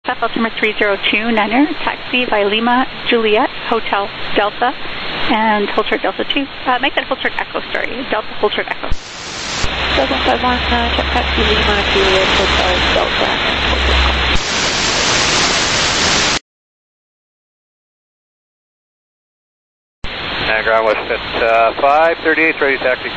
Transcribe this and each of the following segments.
altimeter 302 Niner, taxi by Lima Juliet, Hotel Delta, and hold short Delta 2. Make that hold short Echo, sorry. Delta hold short Echo. Delta 51, check taxi Lima Juliet, Hotel Delta, and hold short Echo. Ground West at 538, ready taxi.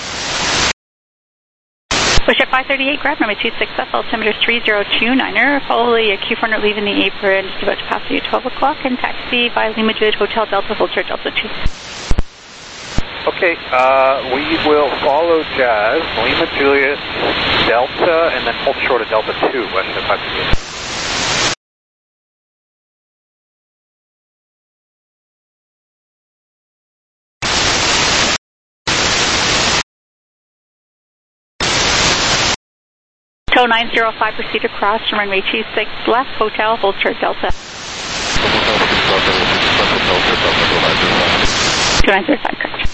Push at 538, grab runway 26F, altimeter 302 Niner, follow the Q400 leaving the apron, just about to pass you at 12 o'clock, and taxi by Lima Juliet Hotel Delta, hold short Delta 2. Okay, we will follow Jazz, Lima Juliet, Delta, and then hold short of Delta 2, west of 538. Tow 905, proceed across to runway 26 left, hotel, hold short Delta. 2905, correct.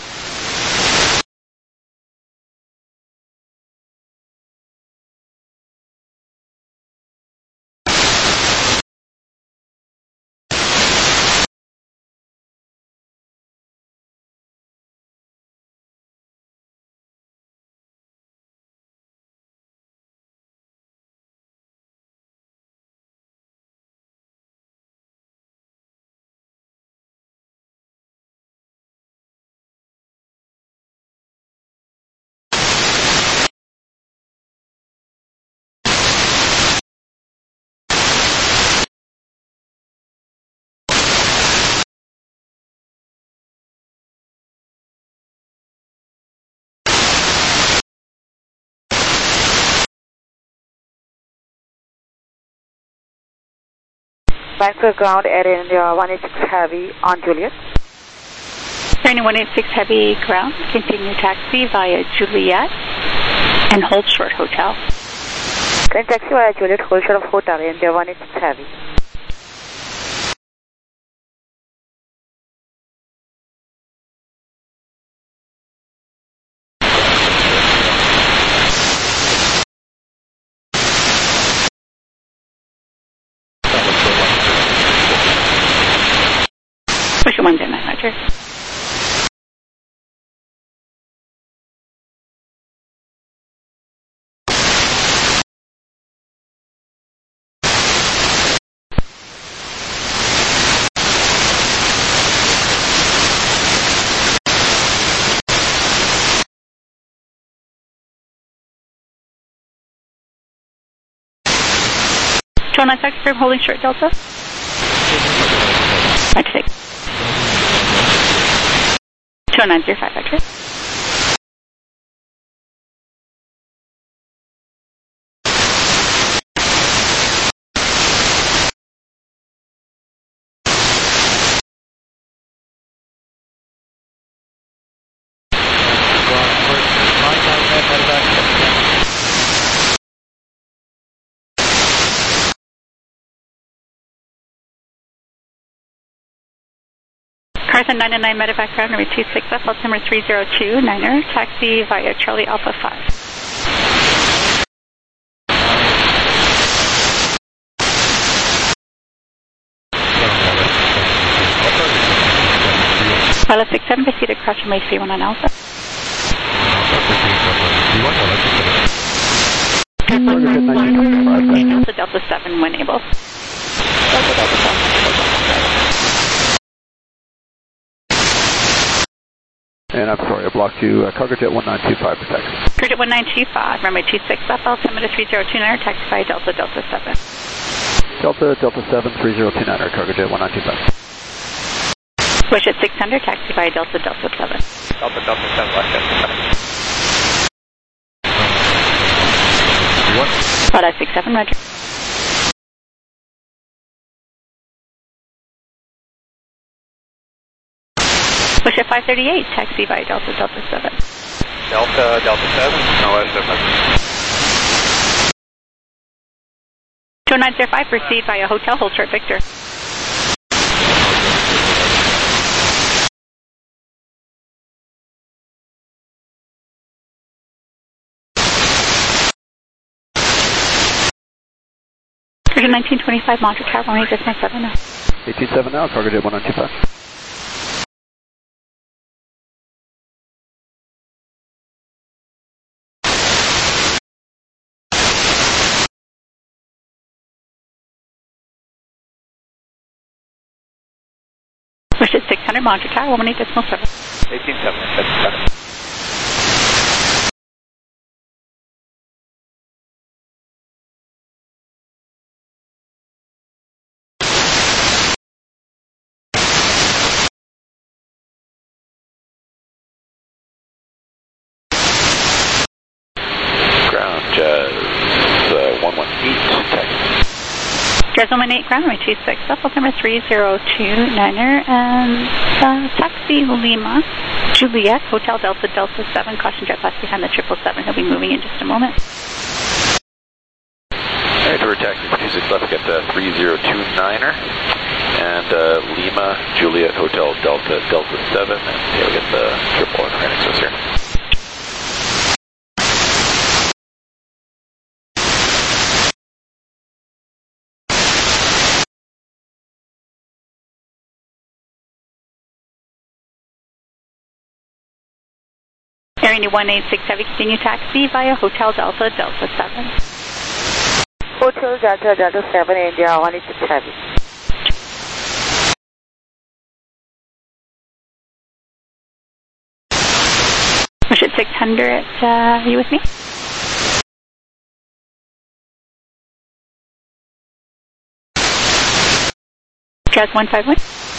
Vancouver ground at India 186 Heavy on Juliet. Turning 186 Heavy ground, continue taxi via Juliet and hold short hotel. Then taxi via Juliet, hold short of hotel, India 186 Heavy. Push it 109, Roger. Tow 96, firm holding short Delta. 96. 2905, Roger. Carson 909 medevac ground number 26F, altimeter 302 Niner, taxi via Charlie Alpha 5. Pilot 67, proceed across from A31 on Alpha. Delta Delta 7 when able. Delta Delta 7. And I'm sorry, I blocked you. Cargo Jet 1925 for taxi. Cargo Jet 1925, runway 26 left, altimeter 3029, taxi by Delta Delta 7. Delta Delta 7, 3029, Cargo Jet 1925. Push at 600, taxi by Delta Delta 7. Delta Delta 7, west of 7. What? Flight 67, Roger. Push at 538, taxi by Delta Delta 7. Delta Delta 7, no west of 2905, proceed via hotel, hold short Victor. Version 1925 Montreux Tower, 18.7 now. 18.7 now, cargo jet 1925. Push it 600 Montreux Tower, 18.7. 18.7, that's better. Ground Jazz 118, taxi. Jazz 118, ground runway 26, altimeter 3029er, and taxi Lima, Juliet, Hotel Delta, Delta 7, caution jet pass behind the 777. He'll be moving in just a moment. Alright, we're taxi 26 left, get the 3029er, and Lima, Juliet, Hotel Delta, Delta 7, and yeah, we get the 777 right next to us here. Air India 186 Heavy, continue taxi via Hotel Delta, Delta 7. Hotel Delta, Delta 7, India 186 Heavy. Push it 600, are you with me? Jazz 151.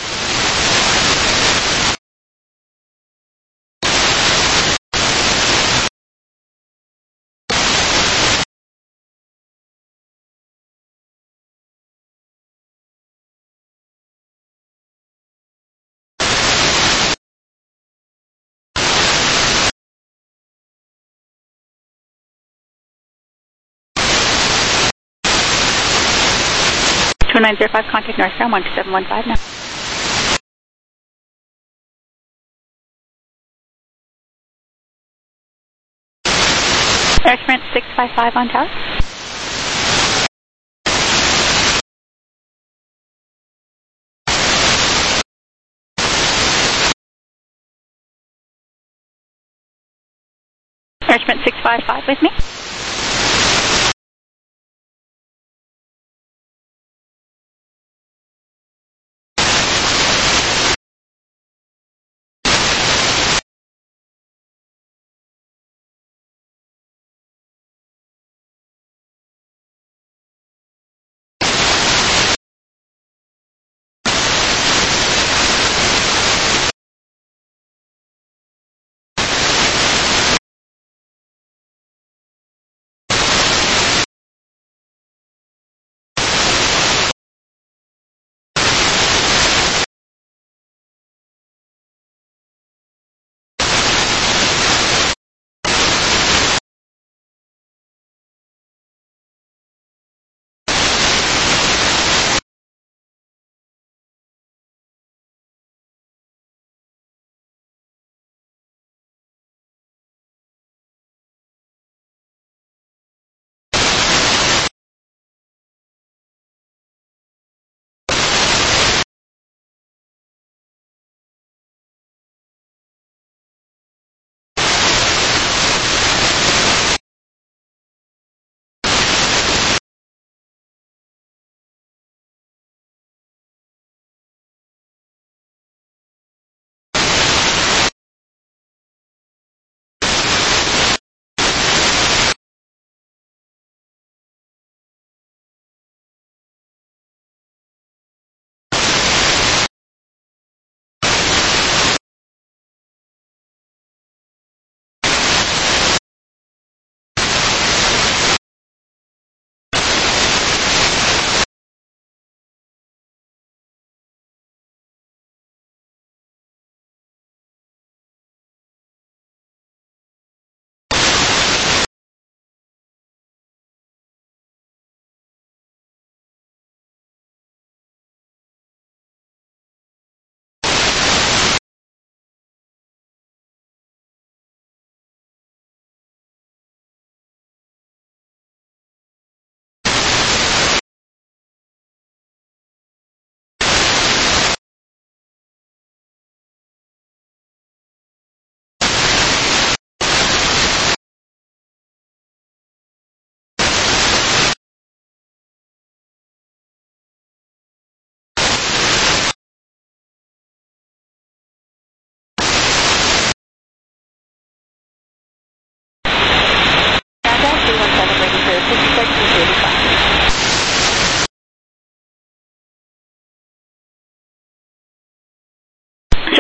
Two 905, contact northbound 12715 now. Air Sprint 655 on tower. Air Sprint 655 with me.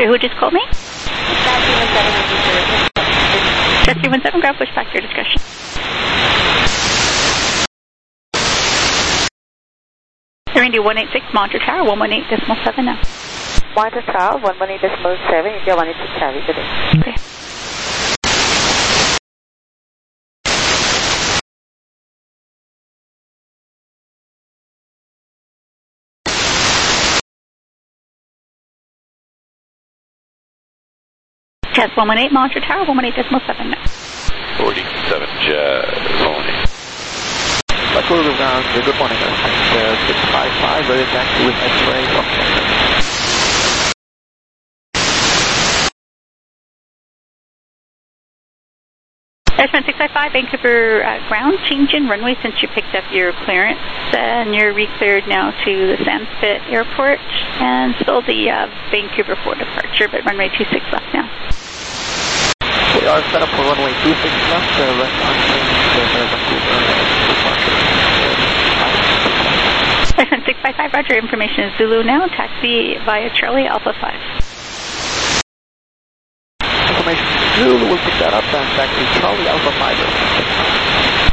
Sorry, who just called me? That's 317. Just 317, ground pushback, your discretion. Serenity 186, monitor tower, 118.7 now. Monitor tower, 118.7, India 186 Charlie, good day. Okay. Test 118, monitor tower, 118.7 now. 47 Jazz, 118. Echo to the ground, good morning, 655, ready taxi with X-ray, Airman 655, Vancouver ground, change in runway since you picked up your clearance, and you're re-cleared now to the Sandspit Airport, and still the Vancouver 4 departure, but runway 26 left now. We are set up for runway 26 left, rest on Vancouver departure. Airman 655, roger, information is Zulu now, taxi via Charlie Alpha 5. Information Zulu will pick that up and taxi Charlie Alpha 5.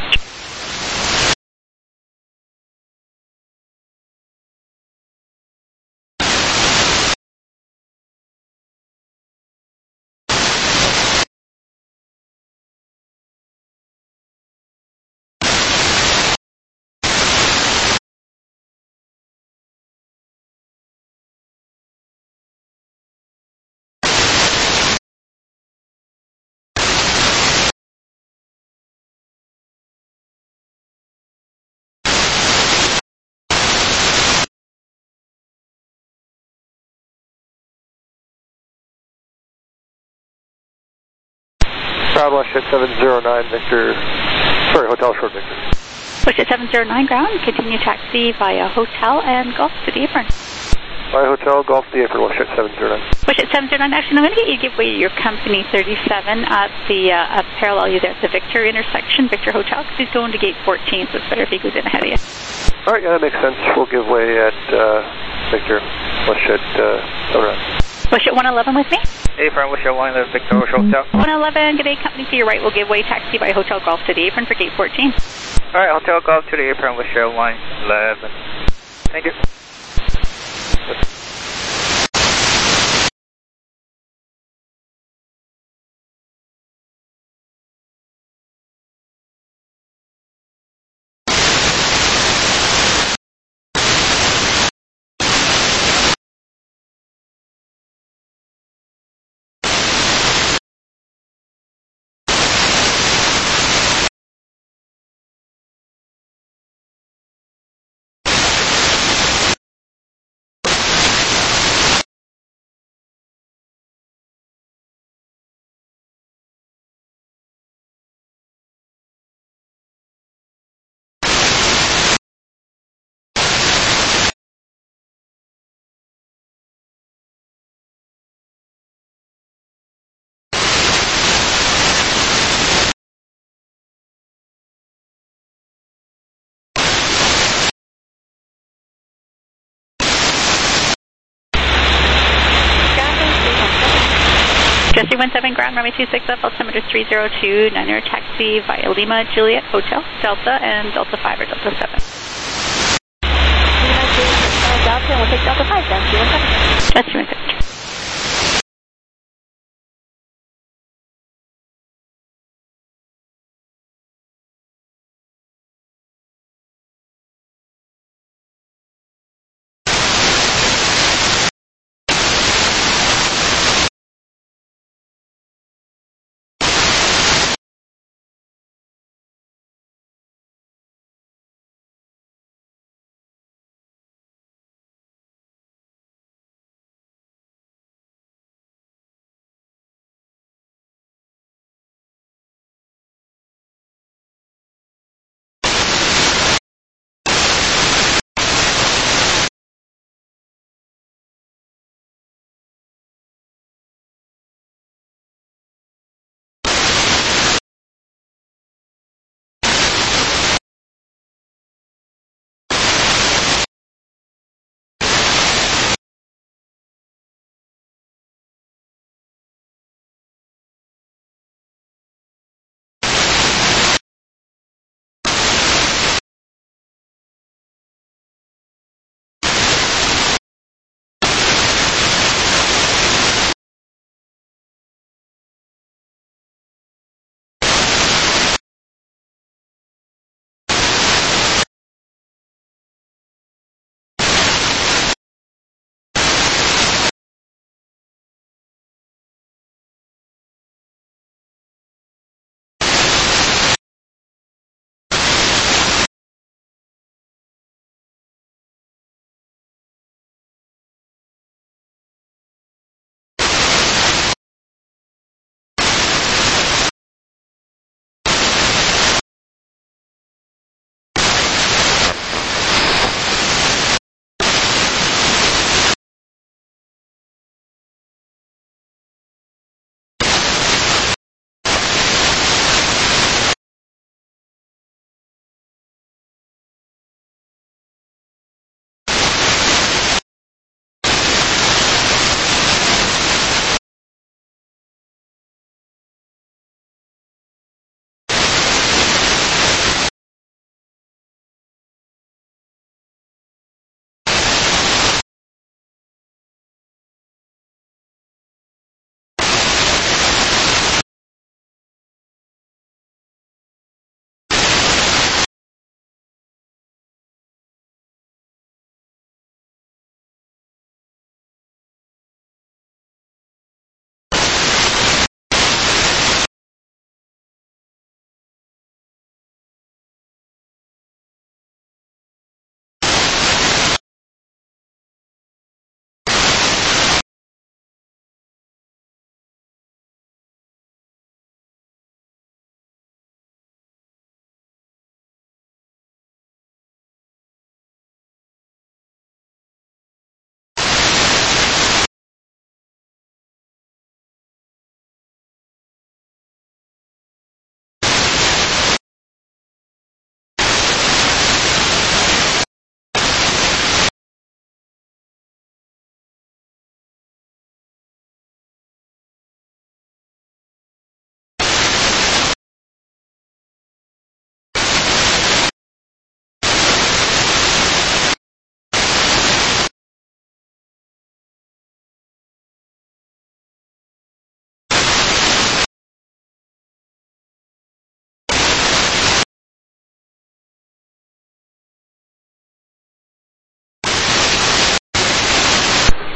Southwest 709, Hotel Short Victor. Push at 709 ground, continue taxi via hotel and Gulf to the apron. By Hotel Golf to the apron, West 709. Push at 709, actually I'm going to get you to give way your company 37 at the parallel you there at the Victor intersection, Victor Hotel, because he's going to gate 14, so it's better if he goes in ahead of you. Alright, yeah, that makes sense. We'll give way at Victor, West 709. Push at 111 with me. Apron, Wish 111, Victor Hotel. 111, good day, company to your right will give way taxi by Hotel Golf to the apron for gate 14. Alright, Hotel Golf to the apron, Wish 111. Thank you. Jesse 17 ground, runway 26 up, altimeter 302, Niner taxi via Lima, Juliet, Hotel, Delta, and Delta 5 or Delta 7. Lima, Juliet, Delta, we'll take Delta 5 then, 317. Jesse 17.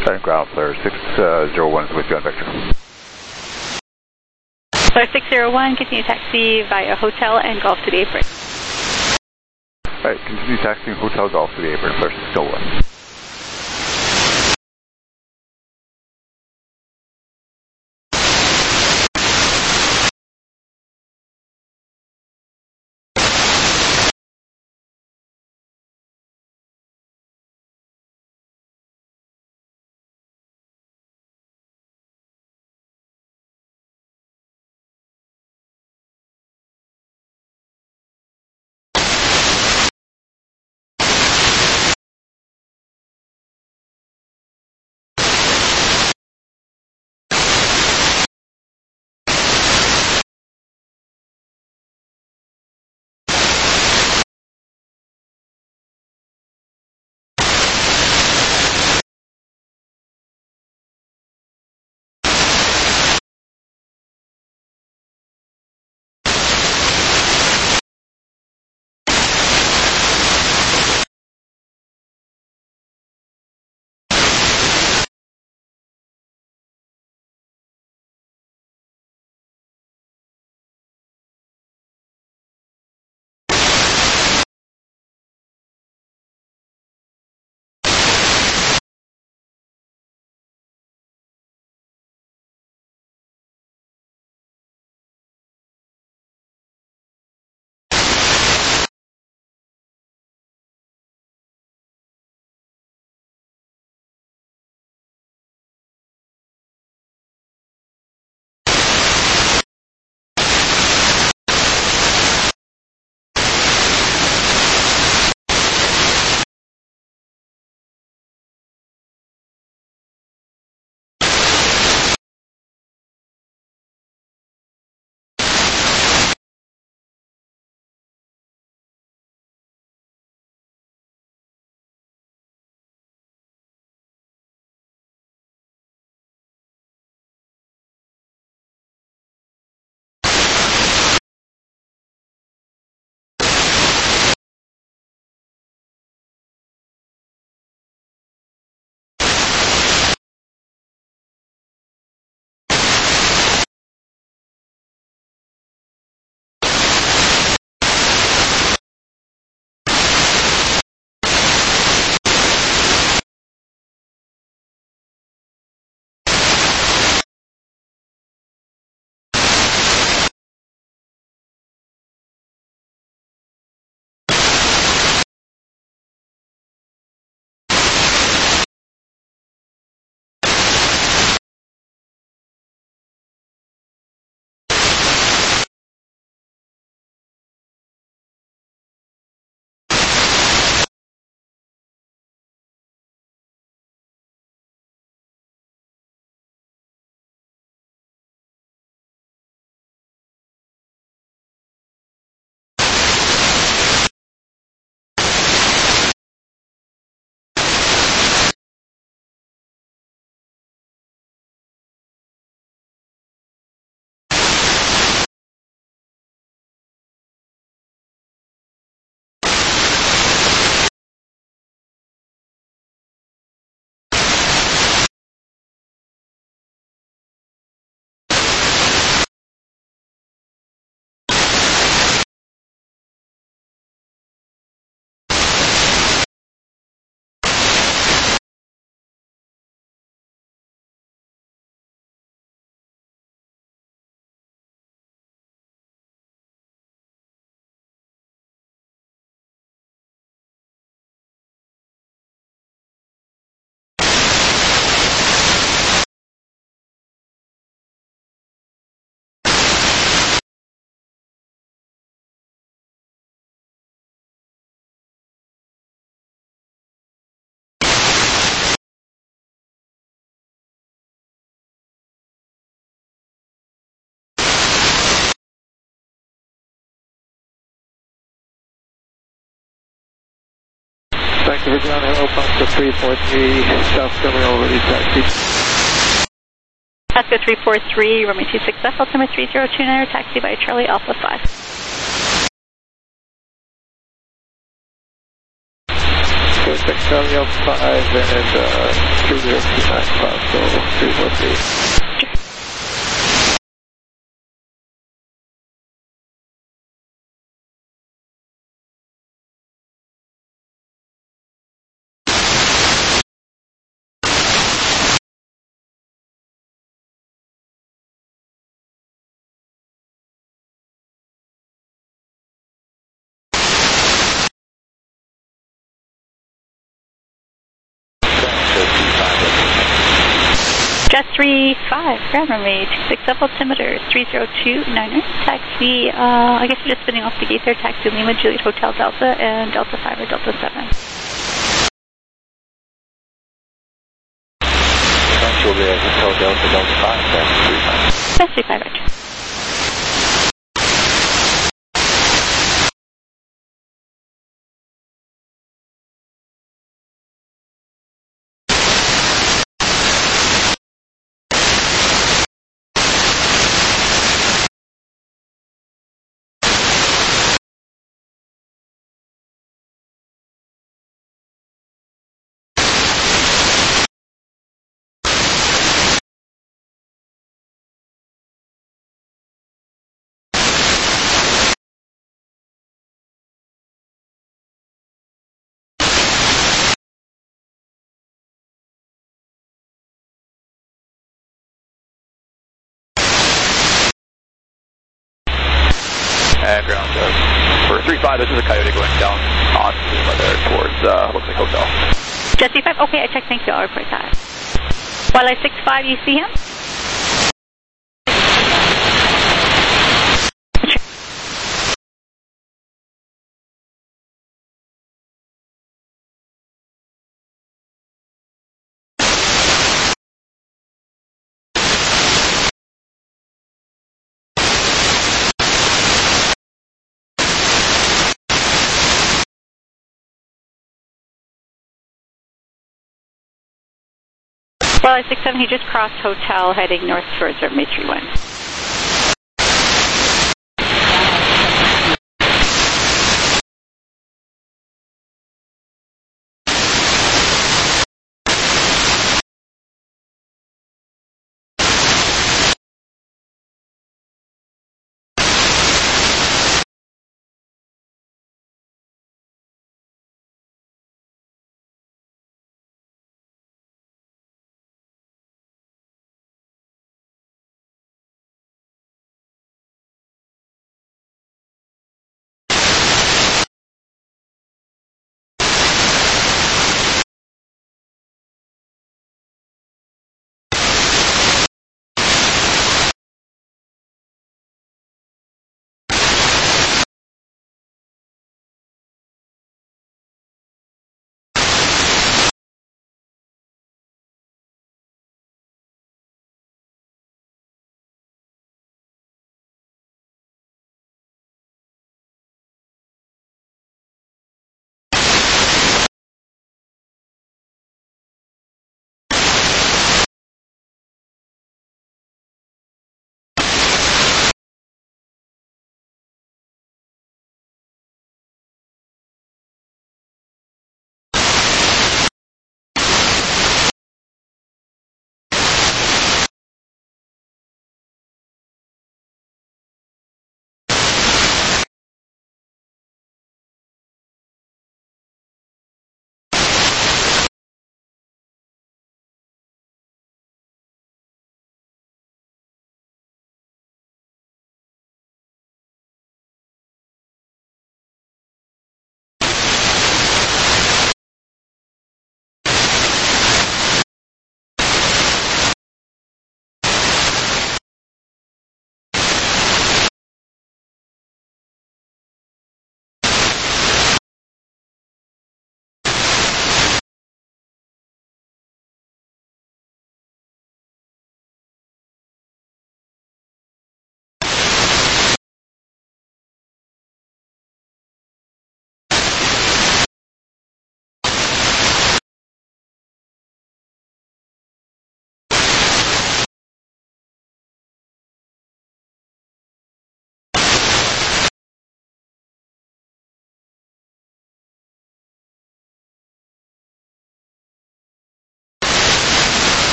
Ground Flare 601 is with you on Vector. Flare 601, continue taxi via hotel and Golf to the apron. Alright, continue taxiing Hotel Golf to the apron, Flare 601. Back to Virginia, Oscar 343, South Terminal, release taxi. Oscar 343, runway 26 left, altimeter 3029, taxi by Charlie Alpha 5. Good. 26 Charlie Alpha 5 and 2029 Class, so 343. Jet 35, ground runway 26 up, altimeter 3029er, taxi, I guess you're just spinning off the gate there, taxi Lima, Juliet Hotel Delta, and Delta 5 or Delta 7. Juliet Hotel Delta, Delta 5, That's 35, Roger. And ground for 35, this is a Coyote going down on Lima there towards, looks like hotel. Jet 35, okay, I checked, thank you, I'll report that. Wildlife 65, you see him? Wildlife 67, he just crossed hotel heading north towards runway 31.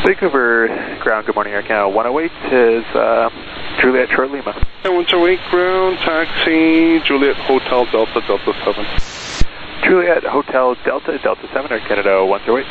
Vancouver ground, good morning, Air Canada 108 is Juliet Short Lima. And 108 ground, taxi, Juliet Hotel Delta, Delta 7. Juliet Hotel Delta, Delta 7, Air Canada 108.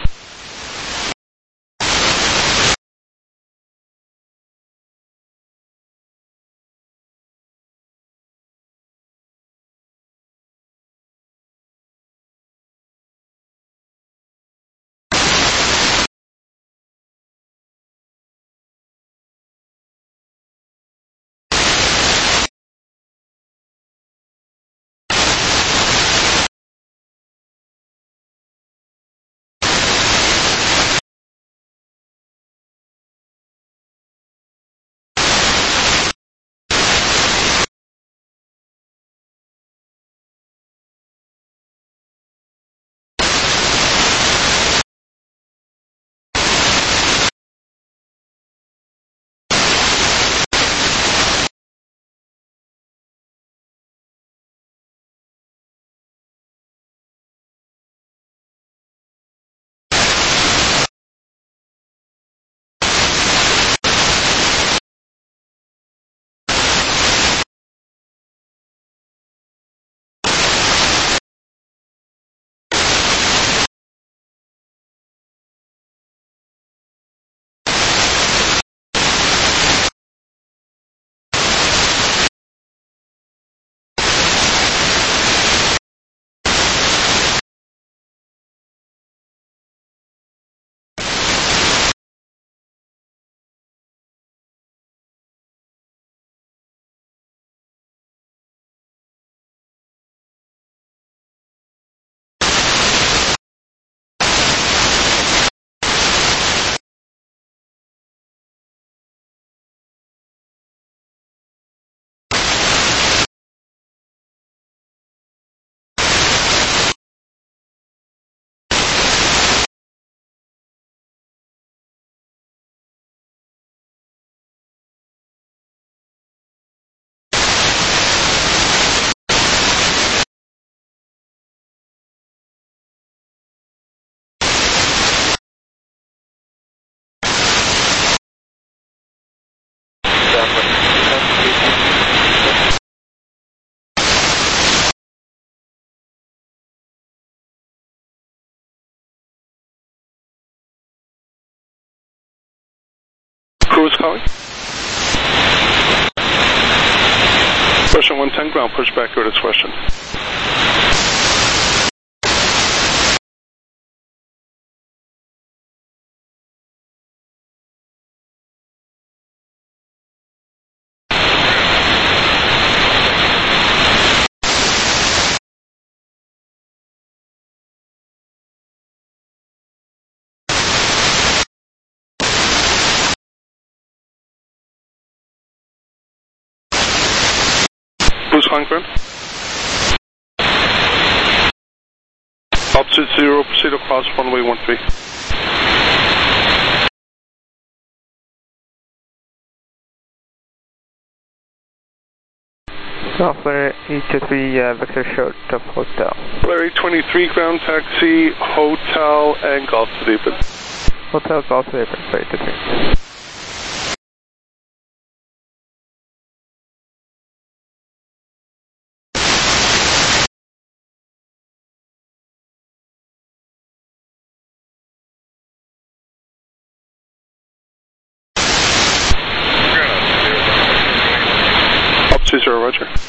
Crew is calling. Question 110 ground, push back over to question. Who's calling from? Altitude 0, proceed across runway 13. Software E23 Victor Short of Hotel. Larry 23 ground, taxi, hotel, and Golf Sleeping. Hotel Golf Sleeping, Larry 23. Altitude 0, roger.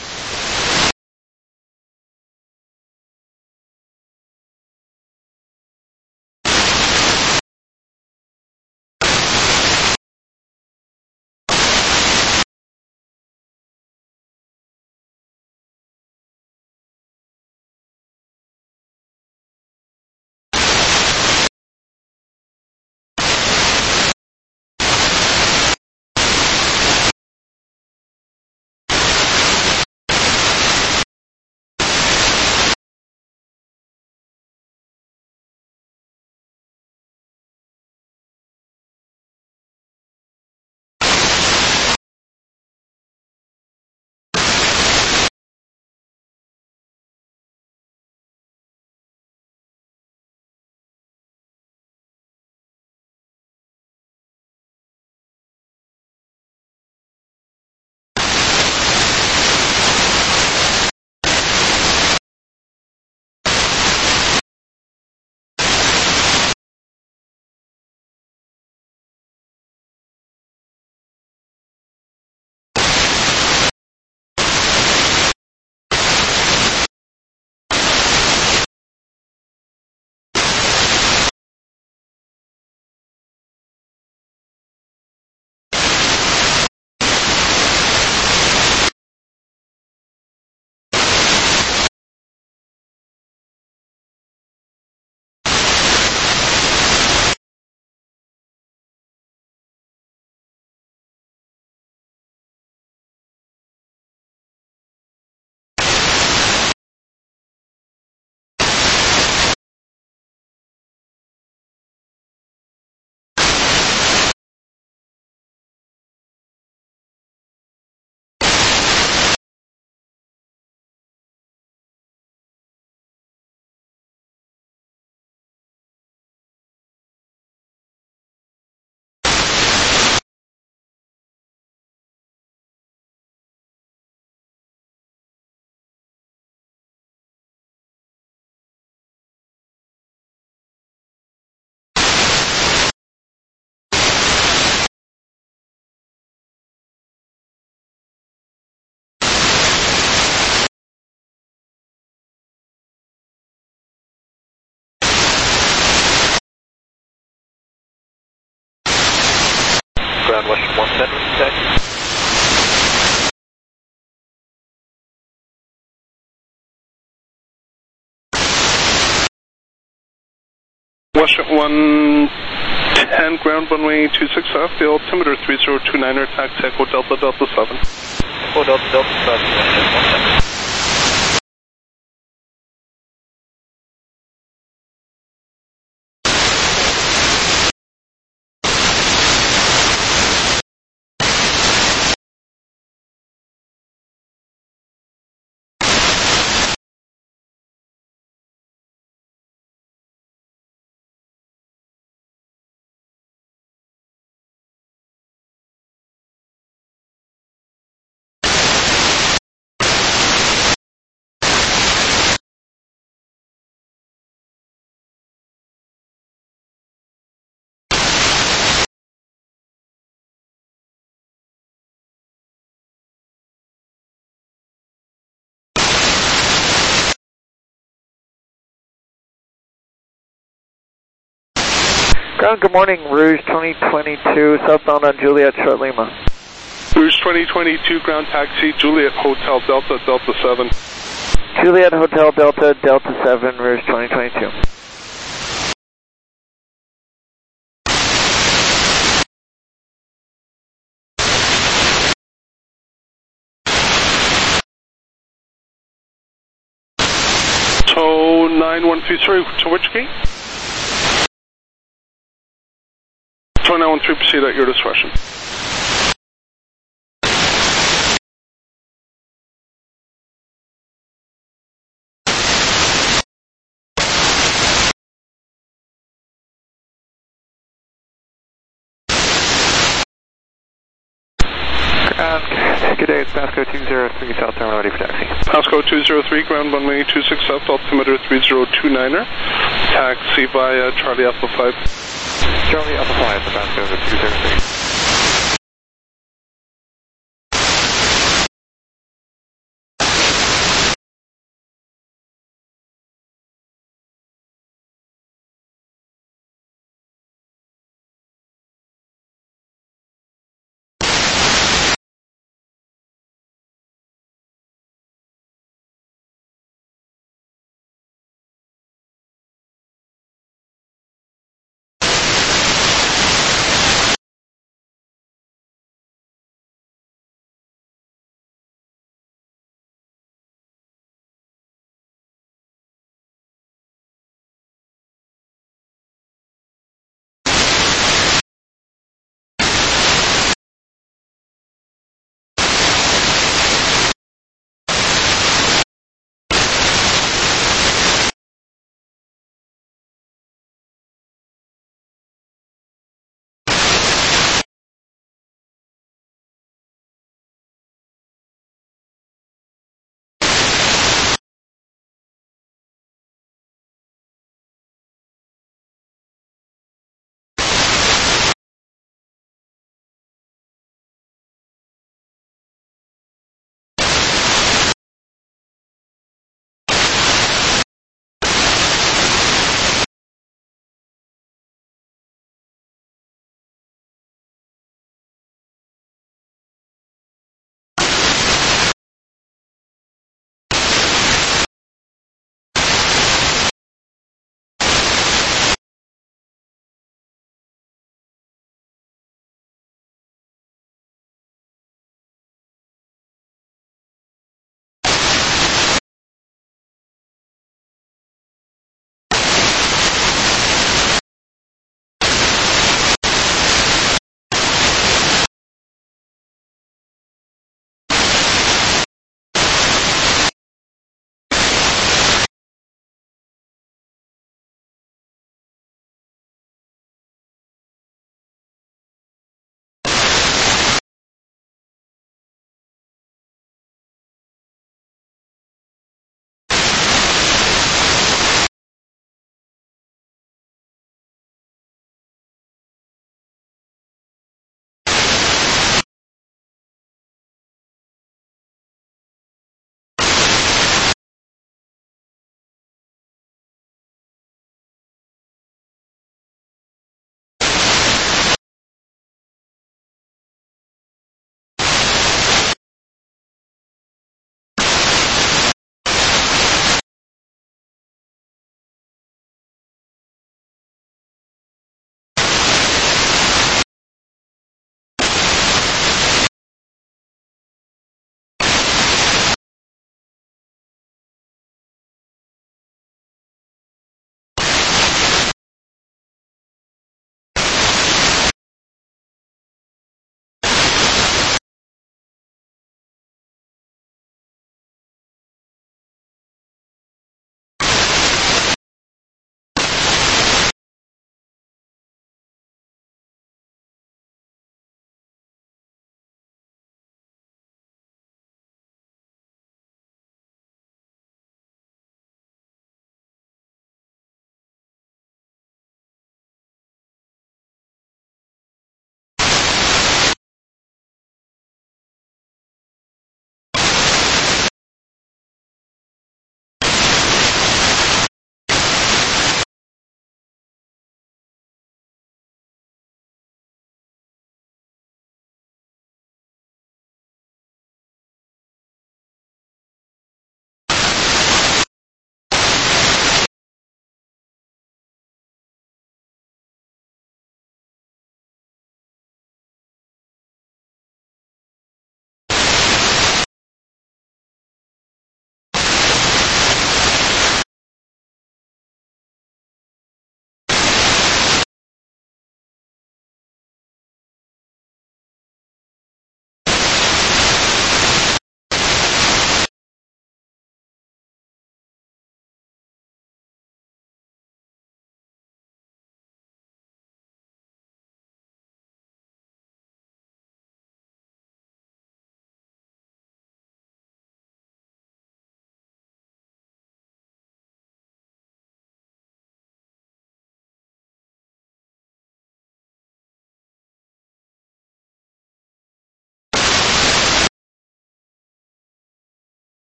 ground Western 1 center today. Western 110, ground runway 26F, the altimeter 3029er, taxi Echo Delta Delta 7. Echo Delta Delta 7, Western 1 center. Ground, good morning, Rouge 2022, southbound on Juliet, Short Lima. Rouge 2022, ground taxi, Juliet Hotel Delta Delta 7. Juliet Hotel Delta Delta 7, Rouge 2022. So 9133, to which gate? So 913, proceed at your discretion. Good day, it's Pasco 203, South Terminal, ready for taxi. Pasco 203, ground runway 26F, altimeter 3029er, taxi via Charlie Alpha 5. Charlie Alpha 5, Pasco 203.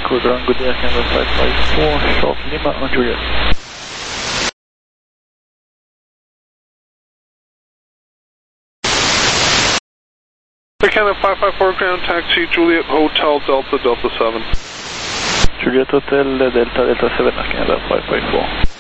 Echo ground, good day, Canada 554, South Lima on Juliet. Canada 554 ground, taxi Juliet Hotel Delta Delta 7. Juliet Hotel Delta Delta 7, Canada 554.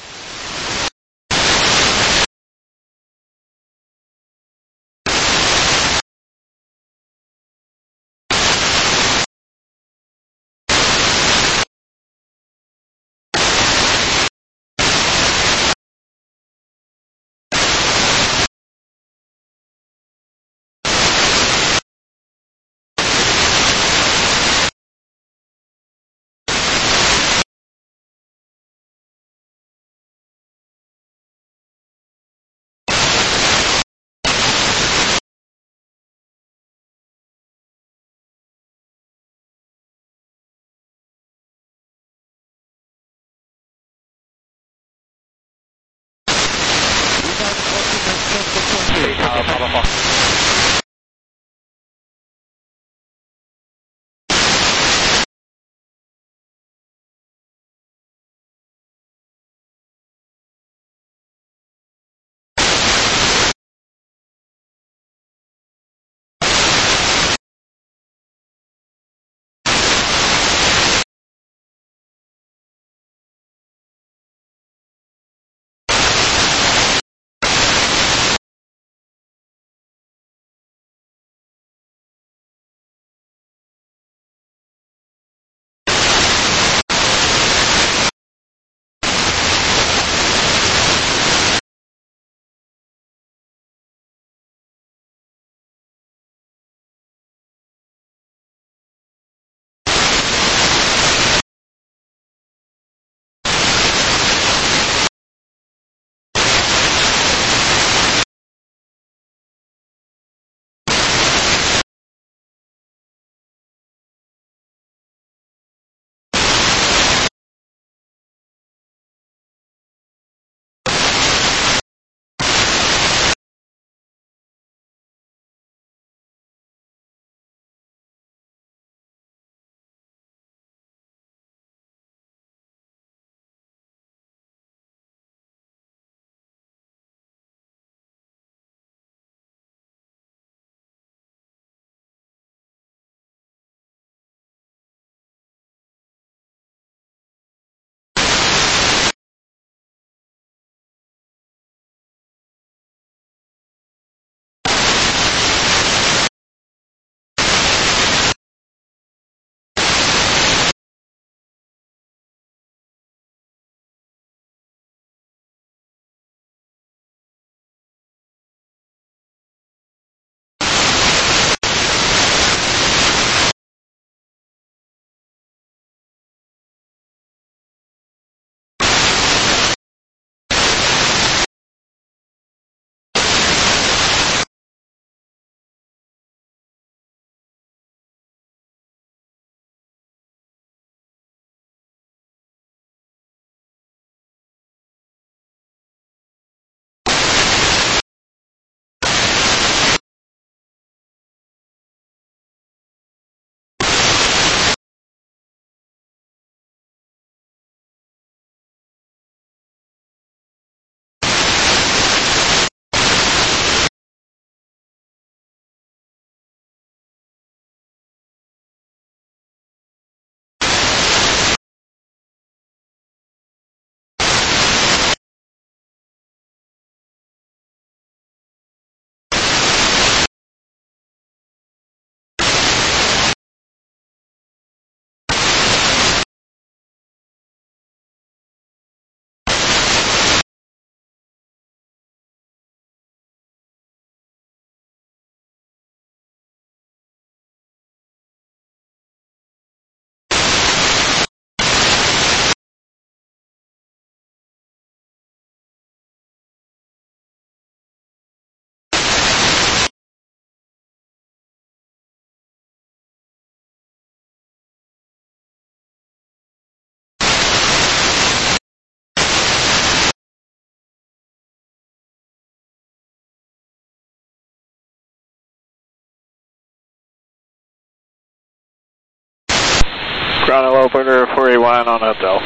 Ground hello, Porter 481 on hotel.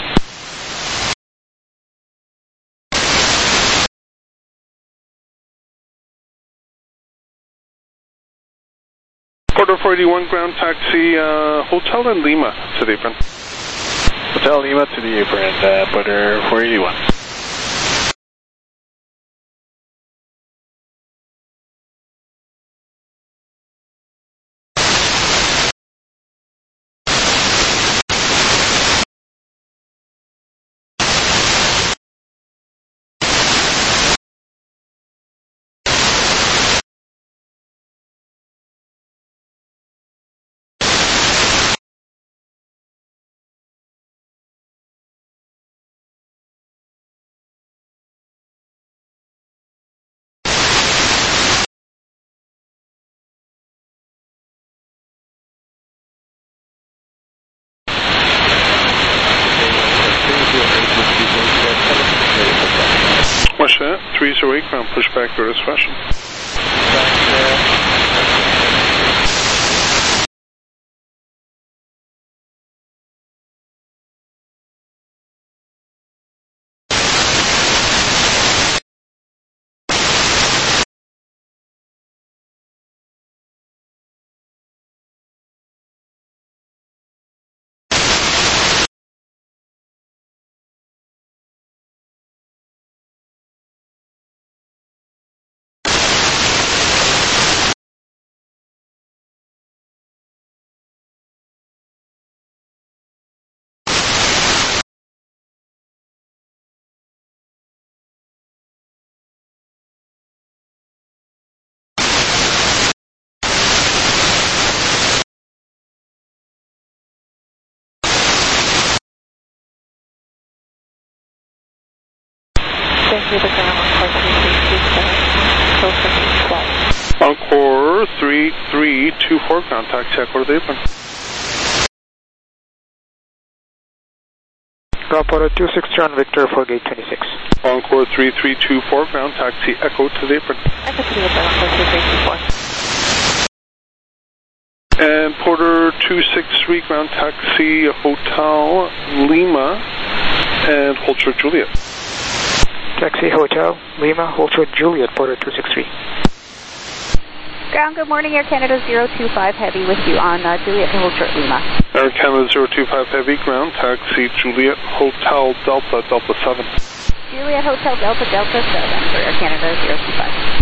Porter 481 ground taxi, Hotel in Lima to the apron. Hotel Lima to the apron, Porter 481. Russia 308 ground pushback door discretion. Encore 3324 ground taxi Echo to the apron. Ground Porter 263 on Victor for gate 26. Encore 3324 ground taxi Echo to the apron. Echo to the apron, Encore 3324. And Porter 263 ground taxi Hotel Lima and hold short Juliet. Taxi Hotel Lima, hold short Juliet, Porter 263. Ground, good morning, Air Canada 025 Heavy with you on Juliet to hold short Lima. Air Canada 025 Heavy ground taxi Juliet Hotel Delta Delta 7. Juliet Hotel Delta Delta 7 for Air Canada 025.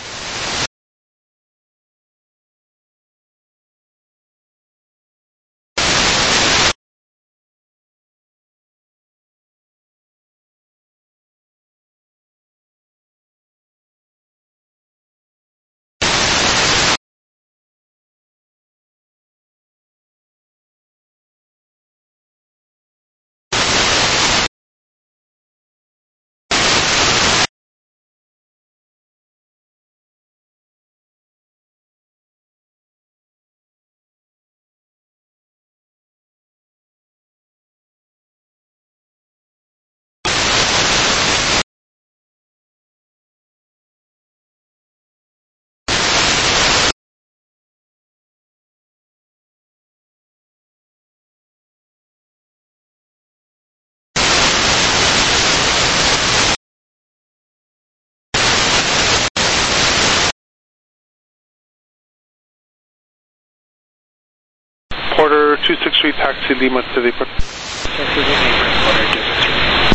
Porter 263 taxi Lima to the apron. Taxi Lima, Porter 263.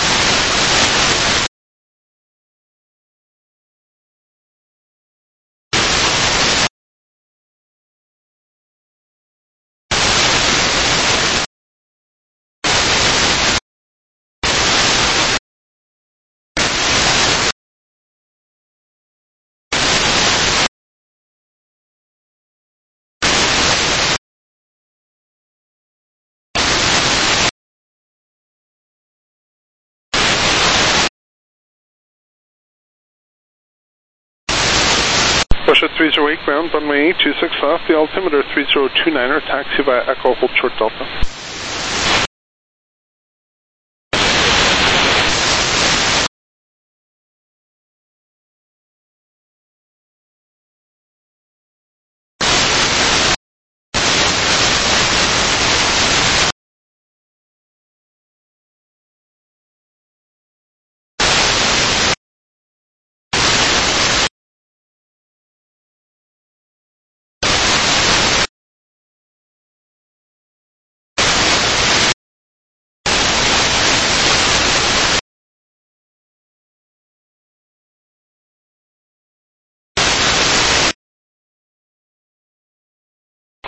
Russia 308 ground, runway 26 off, the altimeter 3029er, taxi via Echo, hold short Delta.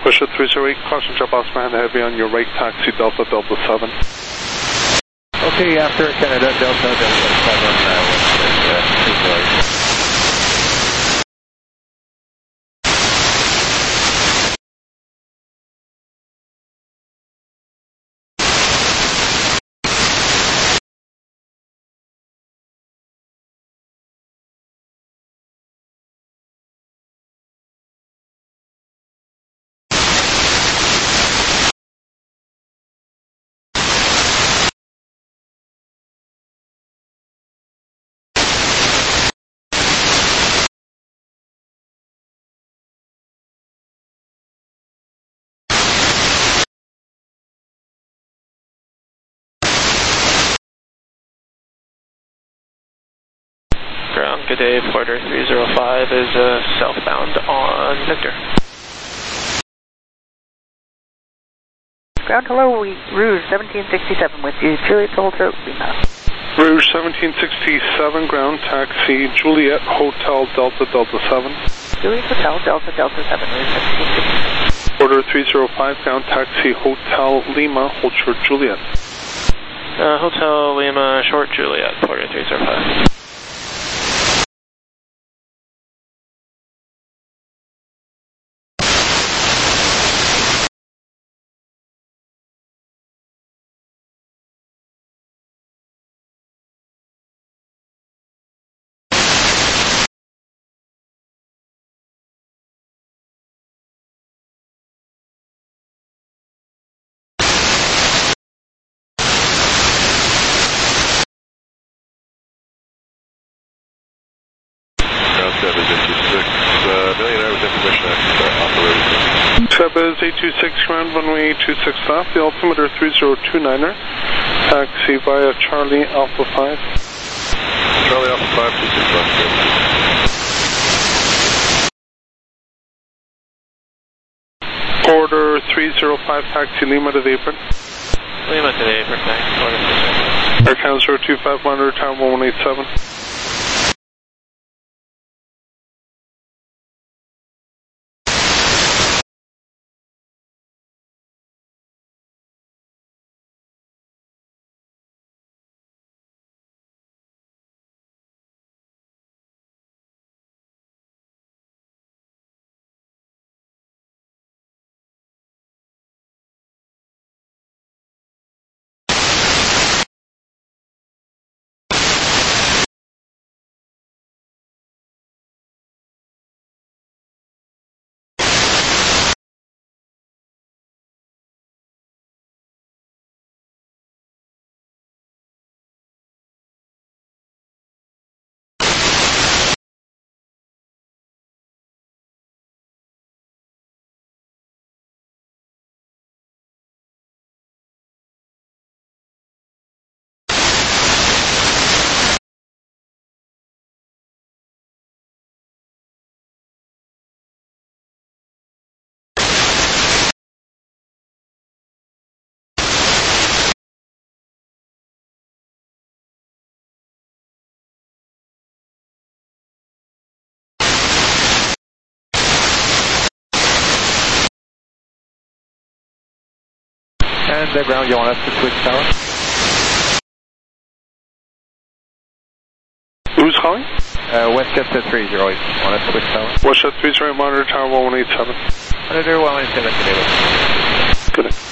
Russia 308, caution drop off behind the heavy on your right, taxi Delta, Delta 7. Okay, after Canada, Delta, Delta 7, Ground, good day, Porter 305 is southbound on Victor. Ground, hello, Rouge 1767 with you, Juliet Hotel Lima. Rouge 1767, ground, taxi Juliet Hotel, Delta, Delta 7. Juliet Hotel, Delta, Delta 7, Rouge 1767. Order 305, ground, taxi Hotel Lima, hold short Juliet. Hotel Lima, short Juliet, Porter 305. Sebez 826, ground runway 26 left, the altimeter 3029er, taxi via Charlie Alpha 5. Charlie Alpha 5, 26 left. Order 305, taxi Lima to the apron. Lima to the apron, thanks. Air Count 025 monitor, tower 1187. And the ground, you want us to switch tower? Who's calling? Westchester 30, want us to switch tower? Westchester 30, monitor, tower 1187. Monitor 1187 today. Good.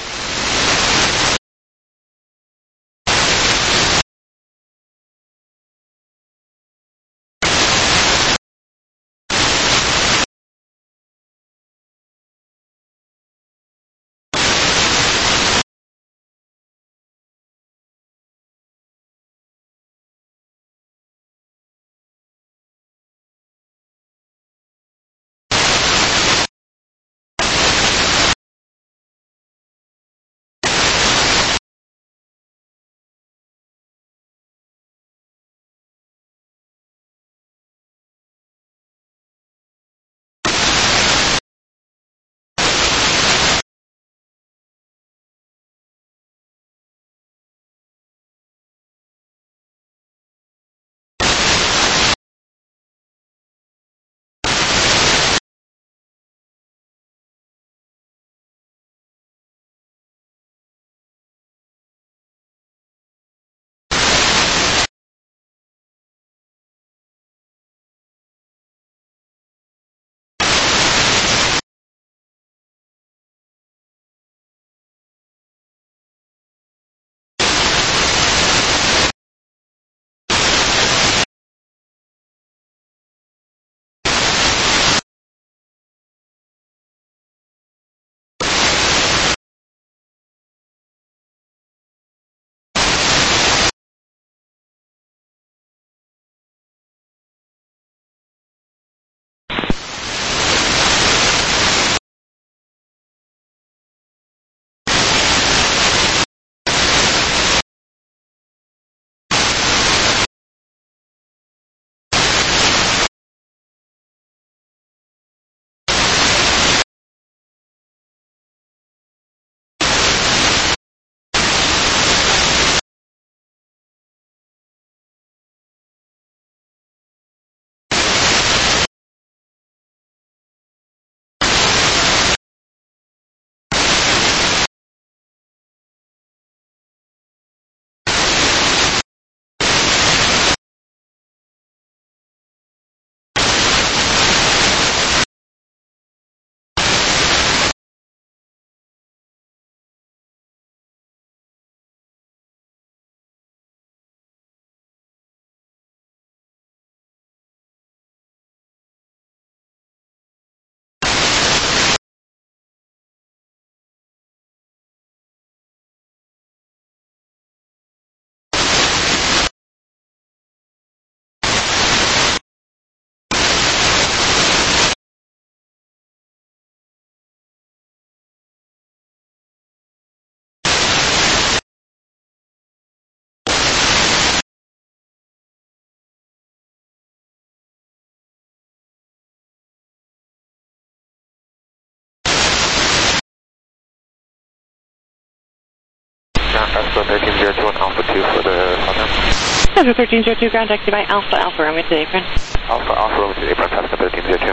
Cessna 1302 and Alpha 2 for the southern. Cessna 1302, ground taxi by Alpha Alpha Romeo to the apron. Alpha Alpha Romeo to the apron, Cessna 1302.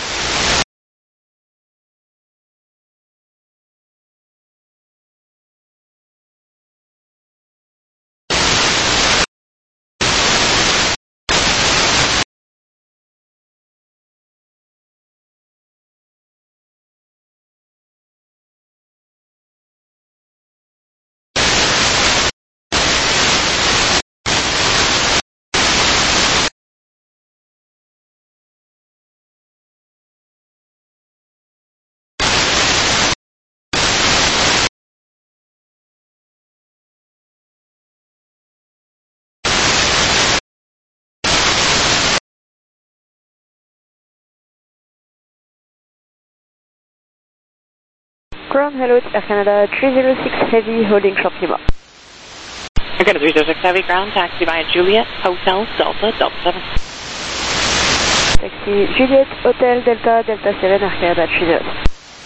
Ground, hello, it's Air Canada 306 Heavy, holding short Lima. Air Canada 306 Heavy, ground taxi by Juliet, Hotel, Delta, Delta 7. Taxi Juliet, Hotel, Delta, Delta 7, Air Canada 306.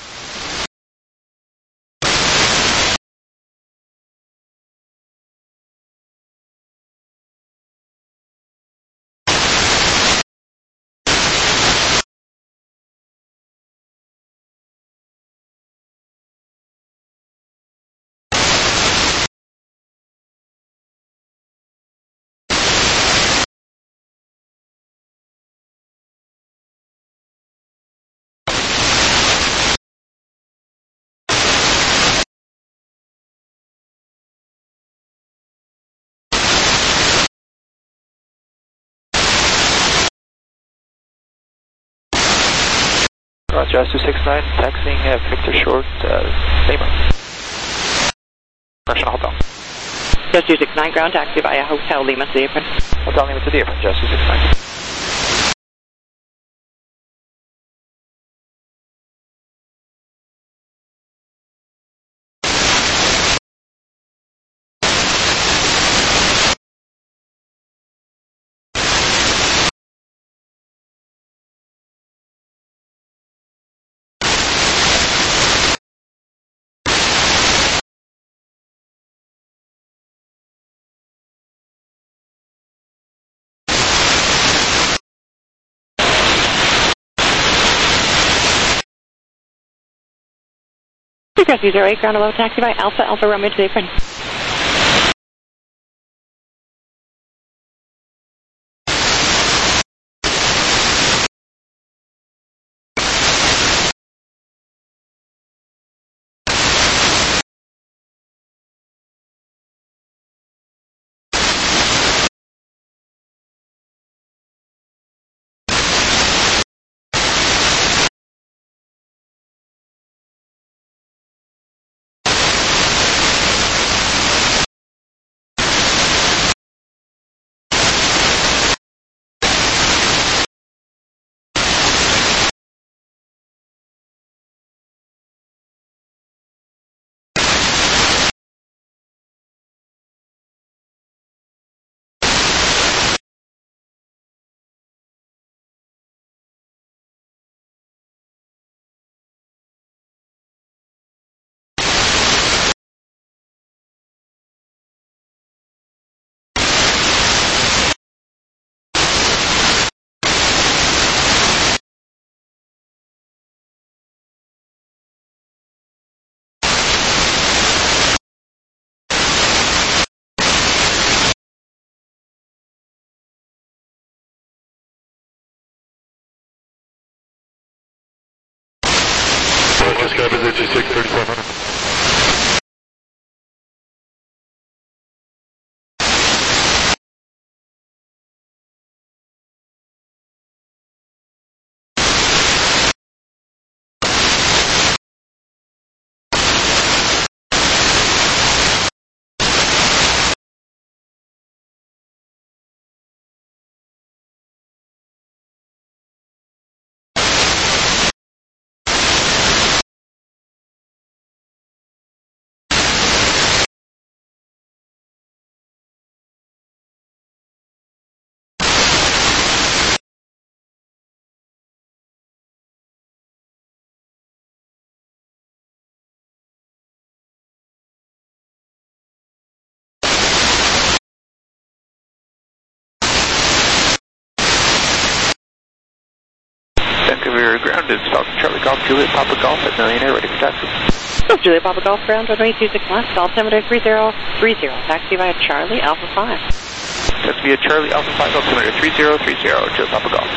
Jazz 269, taxiing Victor Short, Lima. Correctional Hotel. Jazz 269, ground taxi via Hotel Lima to the apron. Hotel Lima to the apron, Jazz 269. Rescue 08, ground below taxi by Alpha Alpha Romeo to the apron. Vancouver grounded, Falcon Charlie Golf, Juliet Papa Golf at Millionaire, ready for taxi. Golf Juliet Papa Golf, ground runway 26 left, altimeter 3030, taxi via Charlie Alpha 5. That's via Charlie Alpha 5, altimeter 3030, Juliet Papa Golf.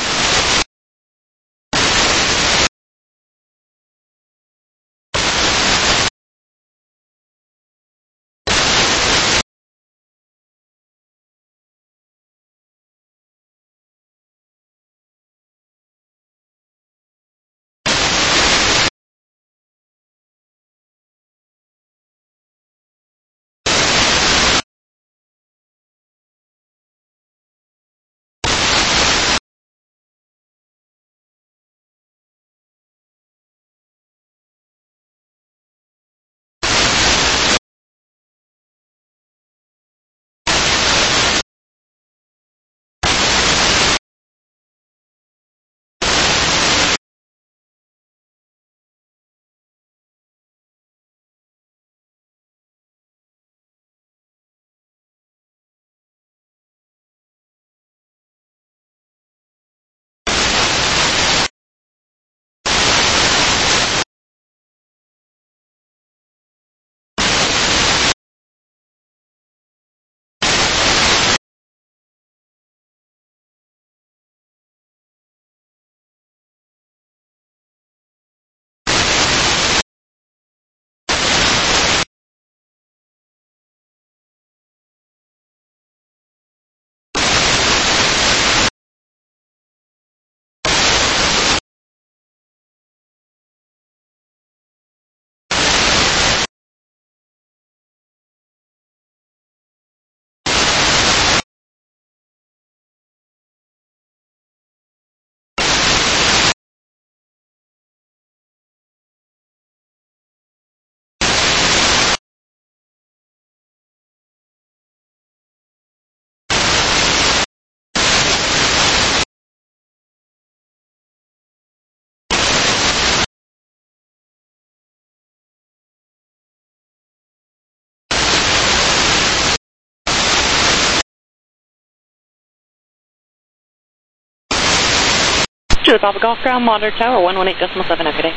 Juliet Papa Golf, ground monitor tower 118.7, good day.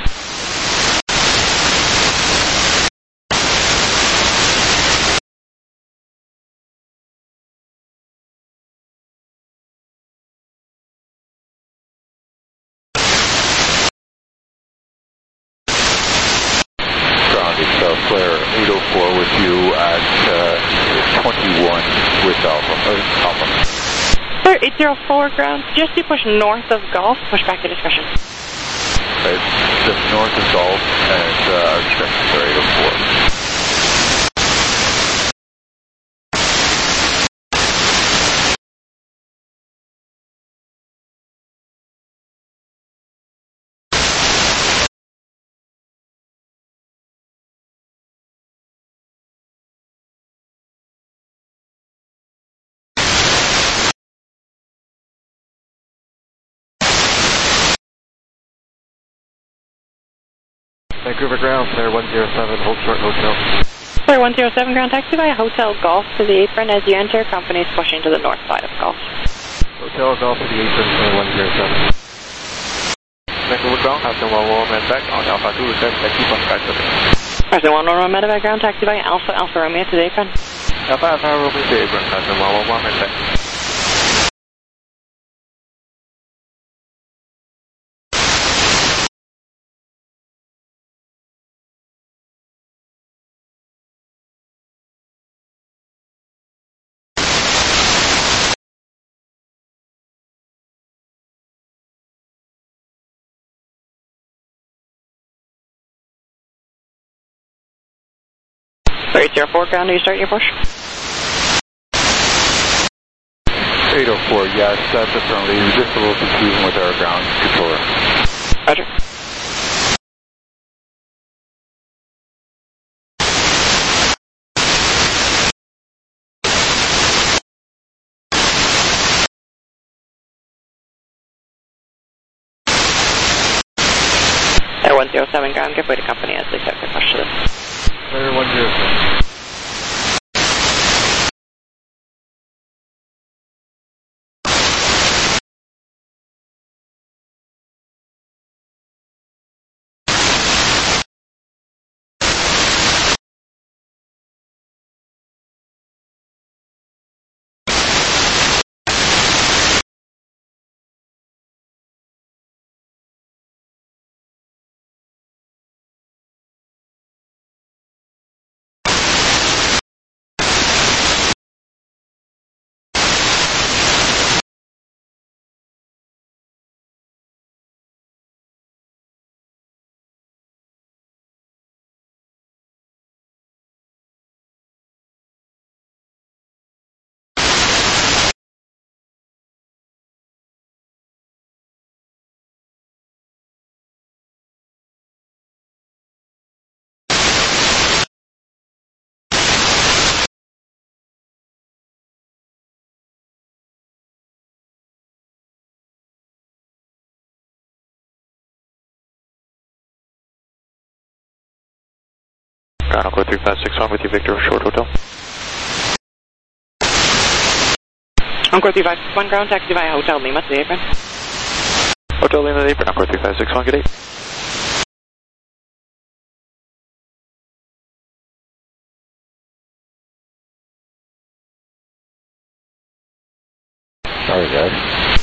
Flare 804 with you at 21 with Alpha. Flare 804 ground, just you push north of Golf, push back to discretion. Right, just north of Golf and discretion for 804. Vancouver ground, Flare 107, hold short hotel. Flare 107 ground, taxi via Hotel Golf to the apron as you enter. Company is pushing to the north side of Golf. Hotel Golf to the apron, Flare 107. Vancouver ground, Austin 111 medevac on Alpha 2, request taxi from Skytraffic. Austin 111 medevac ground, taxi via Alpha Romeo to the apron. Alpha Romeo to the apron, Austin 111 medevac. Flare 804 ground, do you start your push? 804, yes, that's affirmative. Just a little confusion with our ground controller. Roger. Air 107 ground, give way to company as they set their push to this. Flare 107. Ground Encore 3561 with you, Victor, Short Hotel. Encore 3561, ground taxi via Hotel Lima to the apron. Hotel Lima to the apron, Encore 3561, good day. Sorry, guys.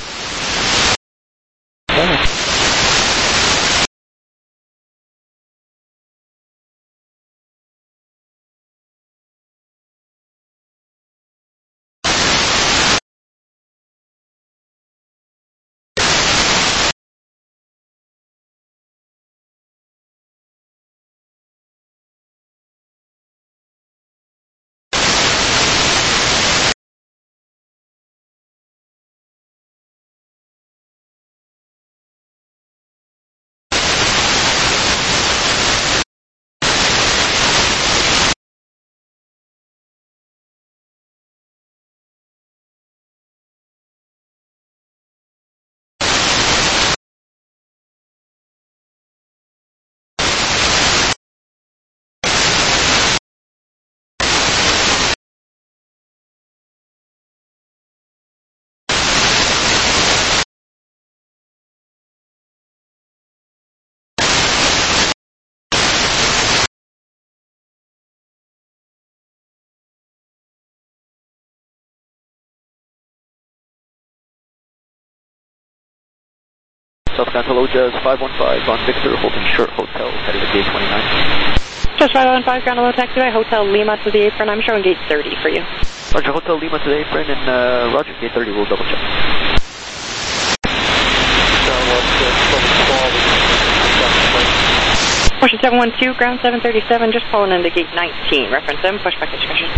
Southbound hello, Jazz 515 on Victor, holding short hotel, heading to gate 29. Just 515, ground hello, taxi by Hotel Lima to the apron. I'm showing gate 30 for you. Roger, Hotel Lima to the apron, and Roger, gate 30, we'll double check. Portion 712, ground 737, just pulling into gate 19. Reference M, pushback discussion.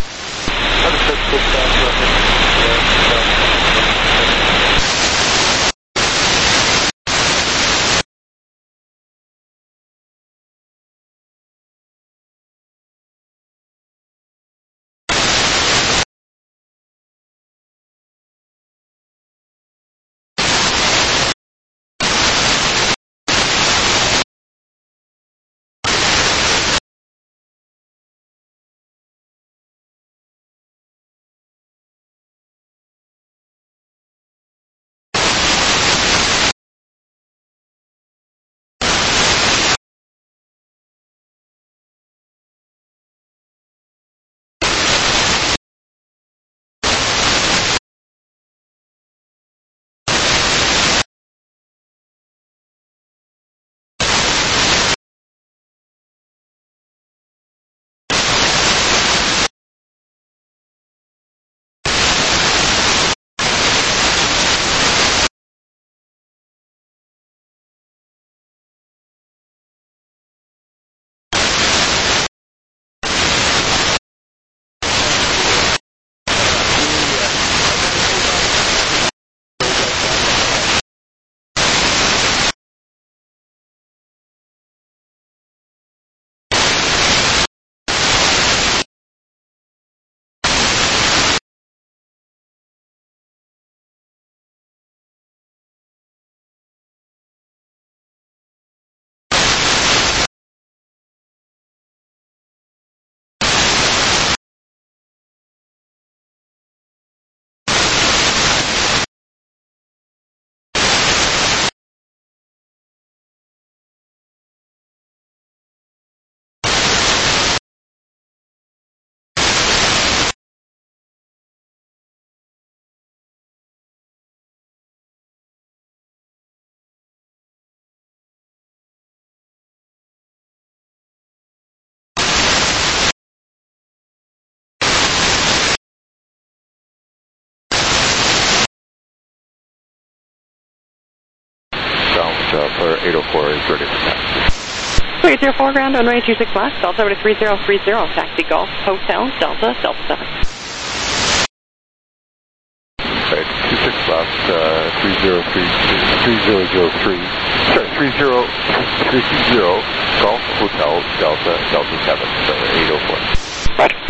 For 804 is ready for taxi. 804 ground on runway 26 left, Delta over to 3030, taxi Golf Hotel, Delta 7. Right, 26 left, 3003, sorry, 3030, Golf Hotel, Delta 7, so 804. Roger.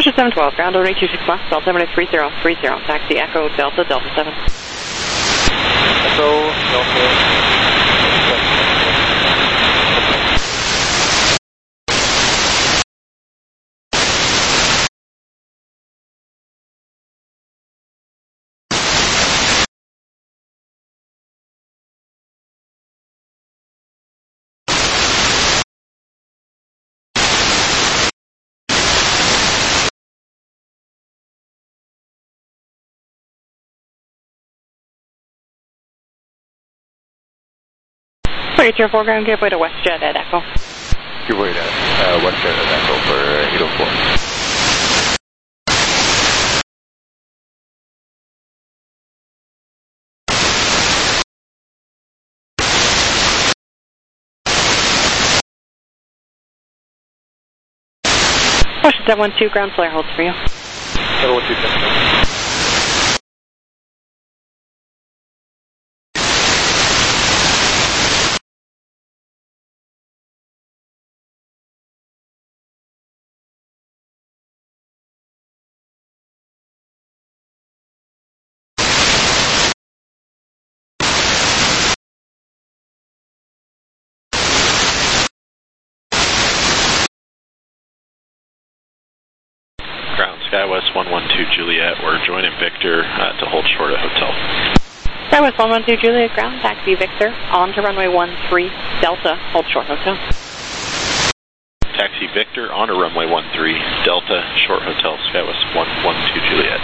Western 712, ground 2826 left, altimeter 3030, taxi Echo Delta, Delta 7. Echo Delta. Your foreground, gateway to WestJet at Echo. Gateway to WestJet at Echo for 804. Western 712, ground flare holds for you. 712, Ground Skywest 112 Juliet, we're joining Victor to hold short at hotel. Skywest 112 Juliet, ground taxi Victor, on to runway 13 Delta, hold short hotel. Taxi Victor on to runway 13 Delta, short hotel, Skywest 112 Juliet.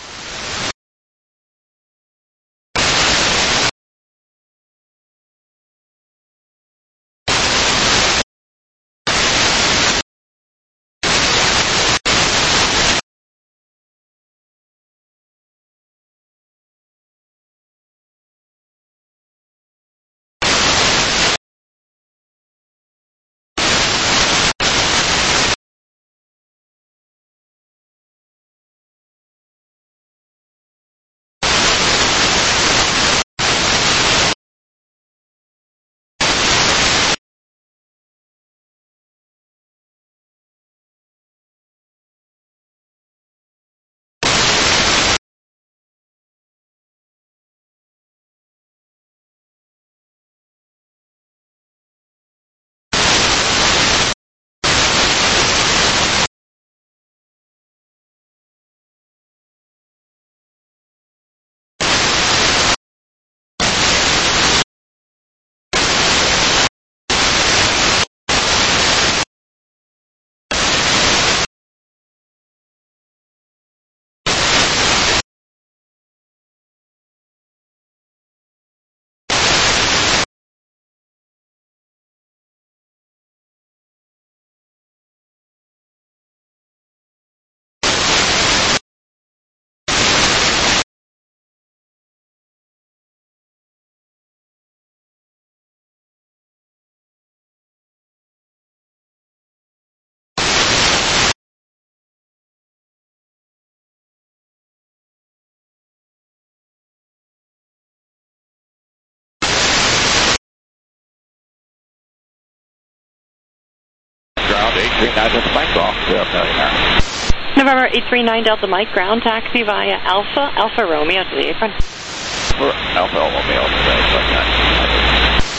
Ground 839 Delta Mike, off to Millionaire. November 839 Delta Mike, ground taxi via Alpha Romeo to the apron. For Alpha Romeo to the apron.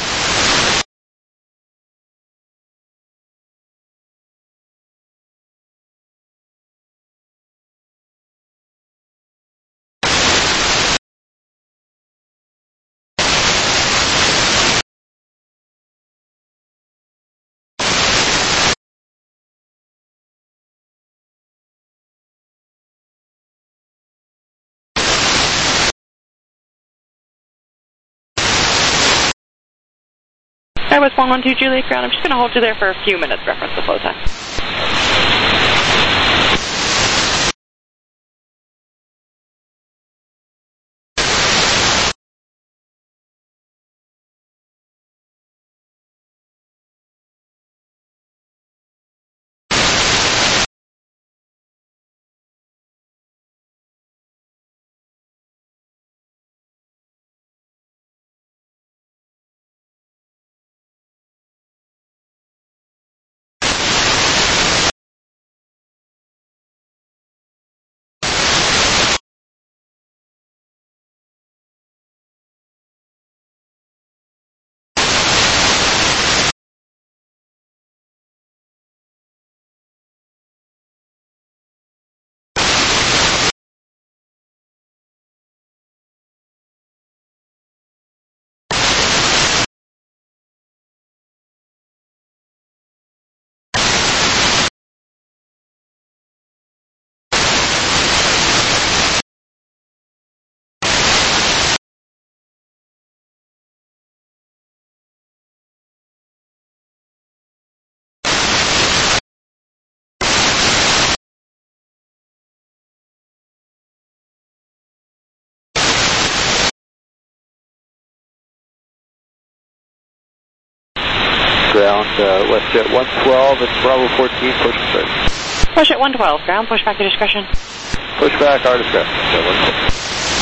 That was 112 Juliet ground. I'm just going to hold you there for a few minutes, reference to flow time. Ground, WestJet 112 and Bravo 14, push and start. WestJet 112, ground, push back to discretion. Push back, our discretion.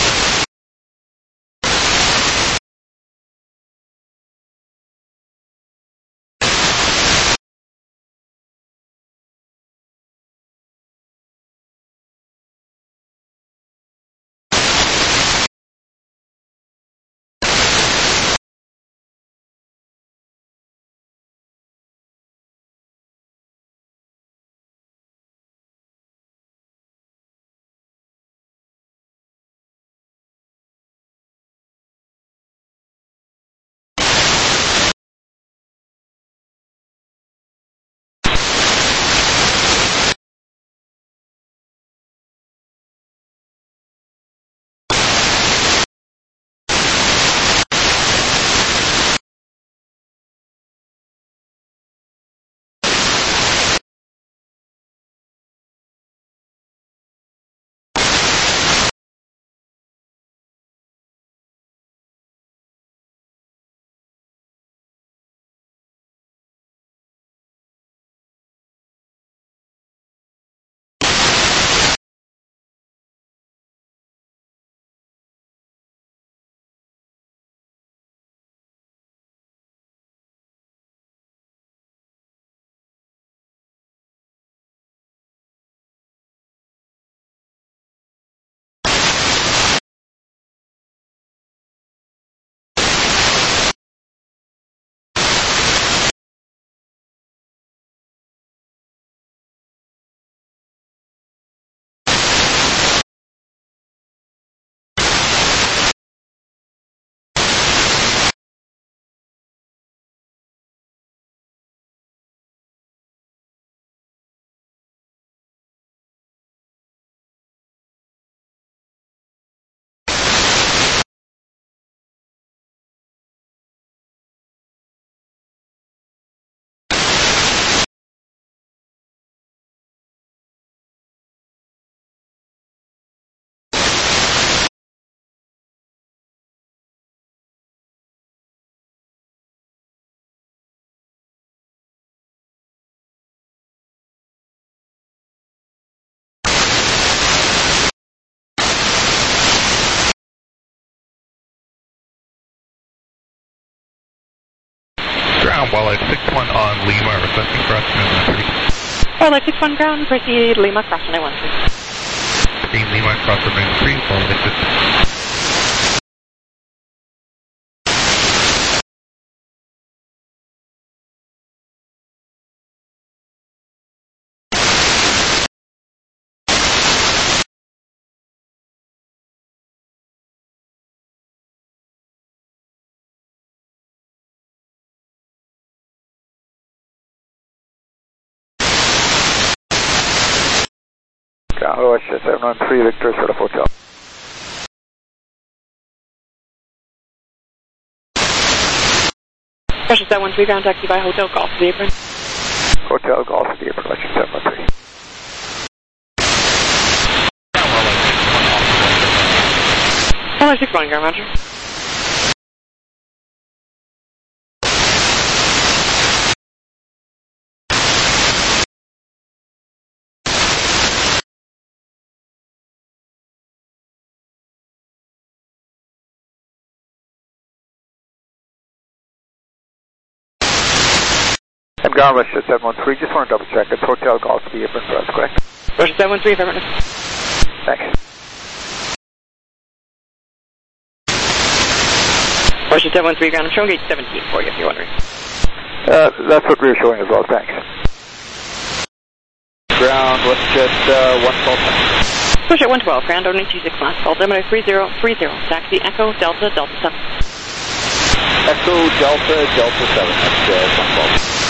Ground, Wildlife 61 on Lima, requesting cross runway 13. Wildlife 61 ground, proceed Lima, cross runway 13. Green Lima, cross runway 3, Wildlife 60. Ground, WestJet 713, Victor, set up hotel. WestJet 713, ground, taxi by Hotel Golf to the apron. Hotel Golf to the apron, WestJet 713. Wildlife 61 ground, roger. And ground, WestJet 713, just want to double check. It's Hotel Golf to the apron, so that's correct. WestJet 713, affirmative. Thanks. WestJet 713, ground, I'm showing gate 17 for you if you're wondering. That's what we're showing as well, thanks. Ground, WestJet 112. WestJet 112, ground, only 26 last, altimeter 3030, taxi Echo Delta Delta 7. Echo Delta Delta 7, that's 112.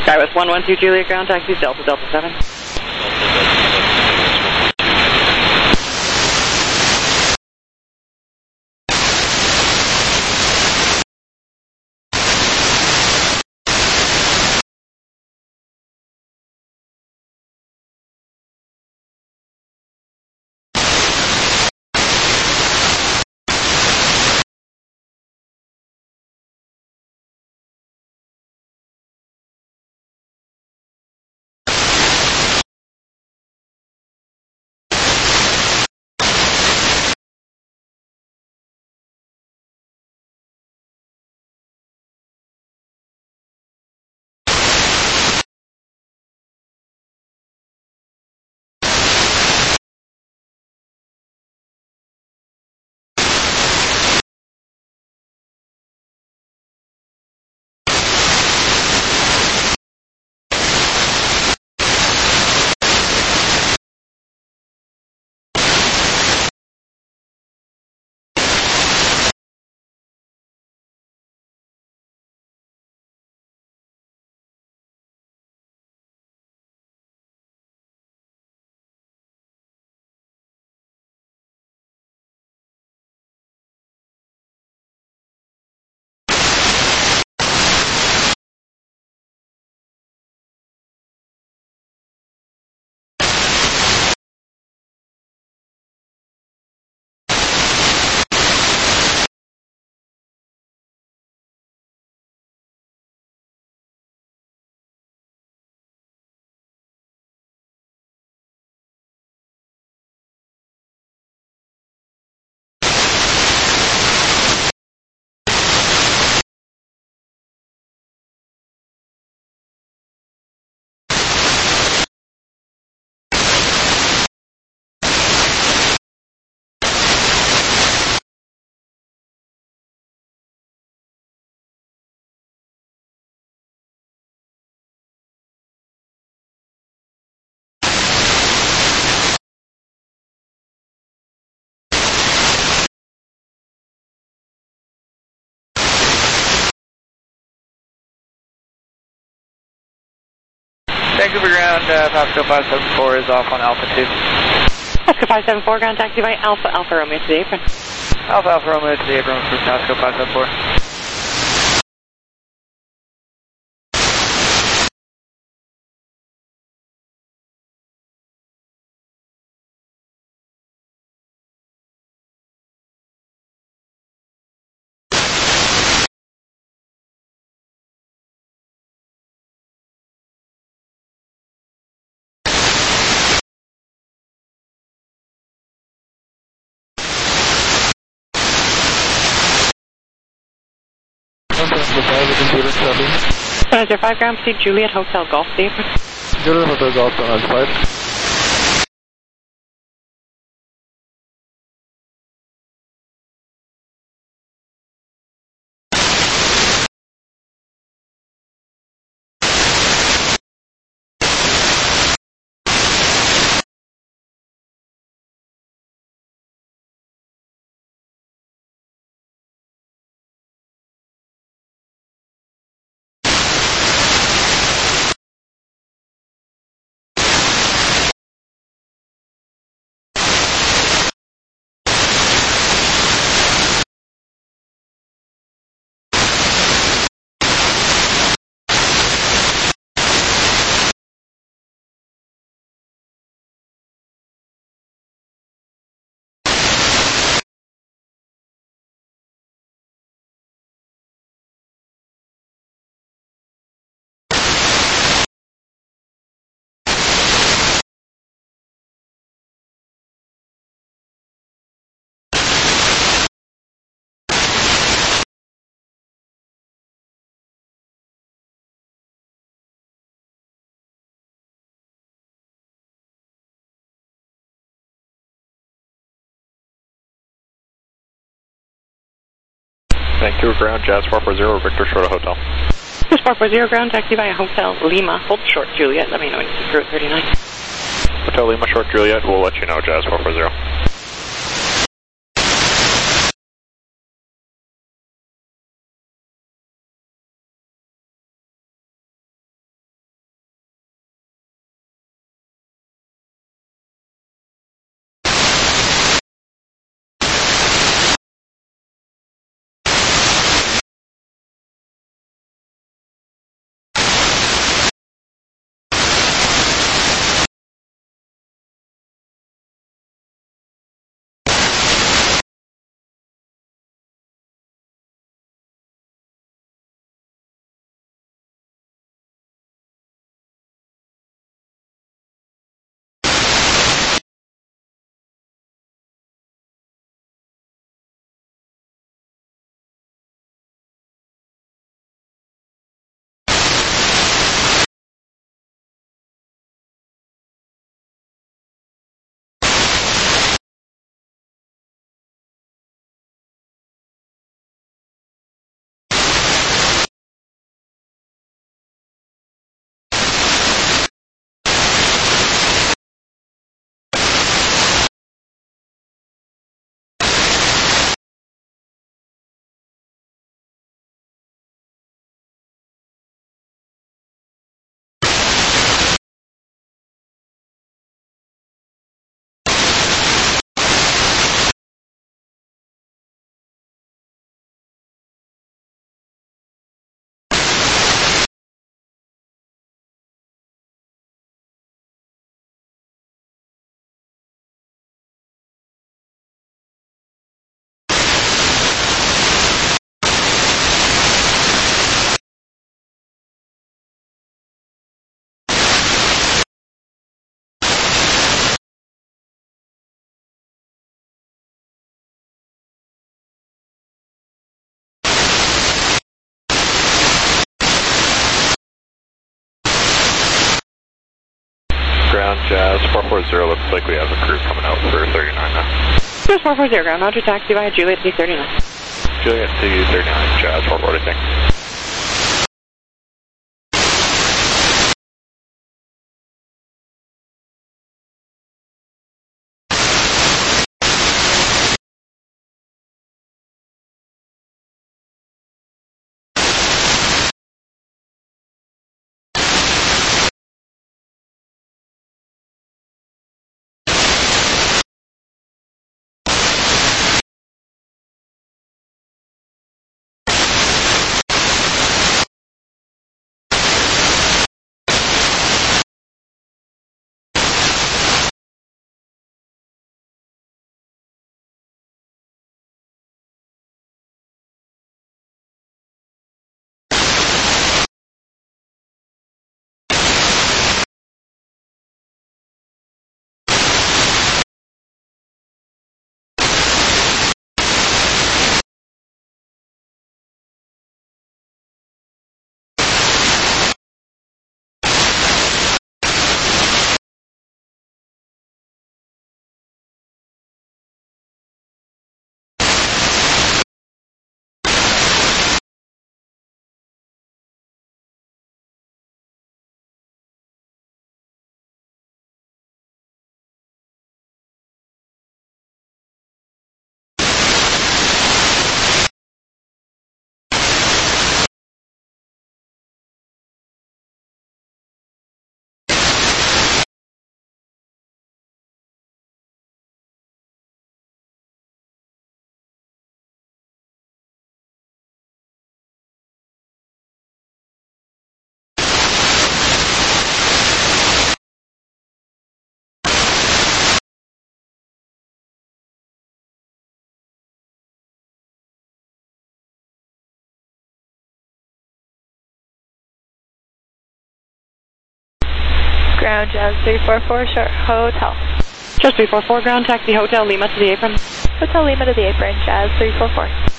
Skywest 112 Juliet ground taxi, Delta 7. Vancouver ground, Pasco 574 is off on Alpha 2. Pasco 574 ground taxi by Alpha Romeo to the apron. Alpha Romeo to the apron for Pasco 574. Is there 5 ground, proceed Juliet Hotel Golf to the apron? Juliet Hotel Golf on 5. Vancouver ground, Jazz 440, Victor Shorta Hotel. Jazz 440 ground, taxi via Hotel Lima, hold short Juliet, let me know when you see Route 39. Hotel Lima, short Juliet, we'll let you know, Jazz 440. Ground Jazz 440, looks like we have a crew coming out for 39 now. Jazz 440, ground, roger, taxi via Juliet C39. Juliet C39, Jazz 440, thanks. Ground Jazz 344, short hotel. Jazz 344, ground, taxi Hotel Lima to the apron. Hotel Lima to the apron, Jazz 344.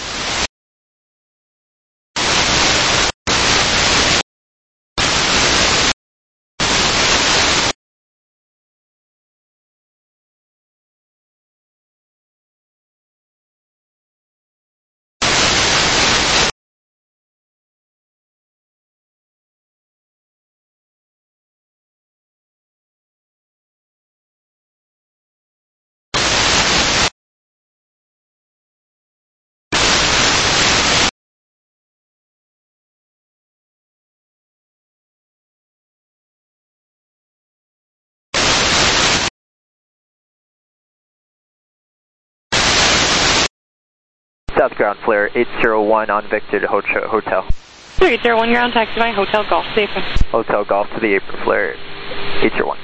South ground flare 801 on Victor to Hotel. 801 ground, taxi by Hotel Golf to the apron. Hotel Golf to the apron, flare 801.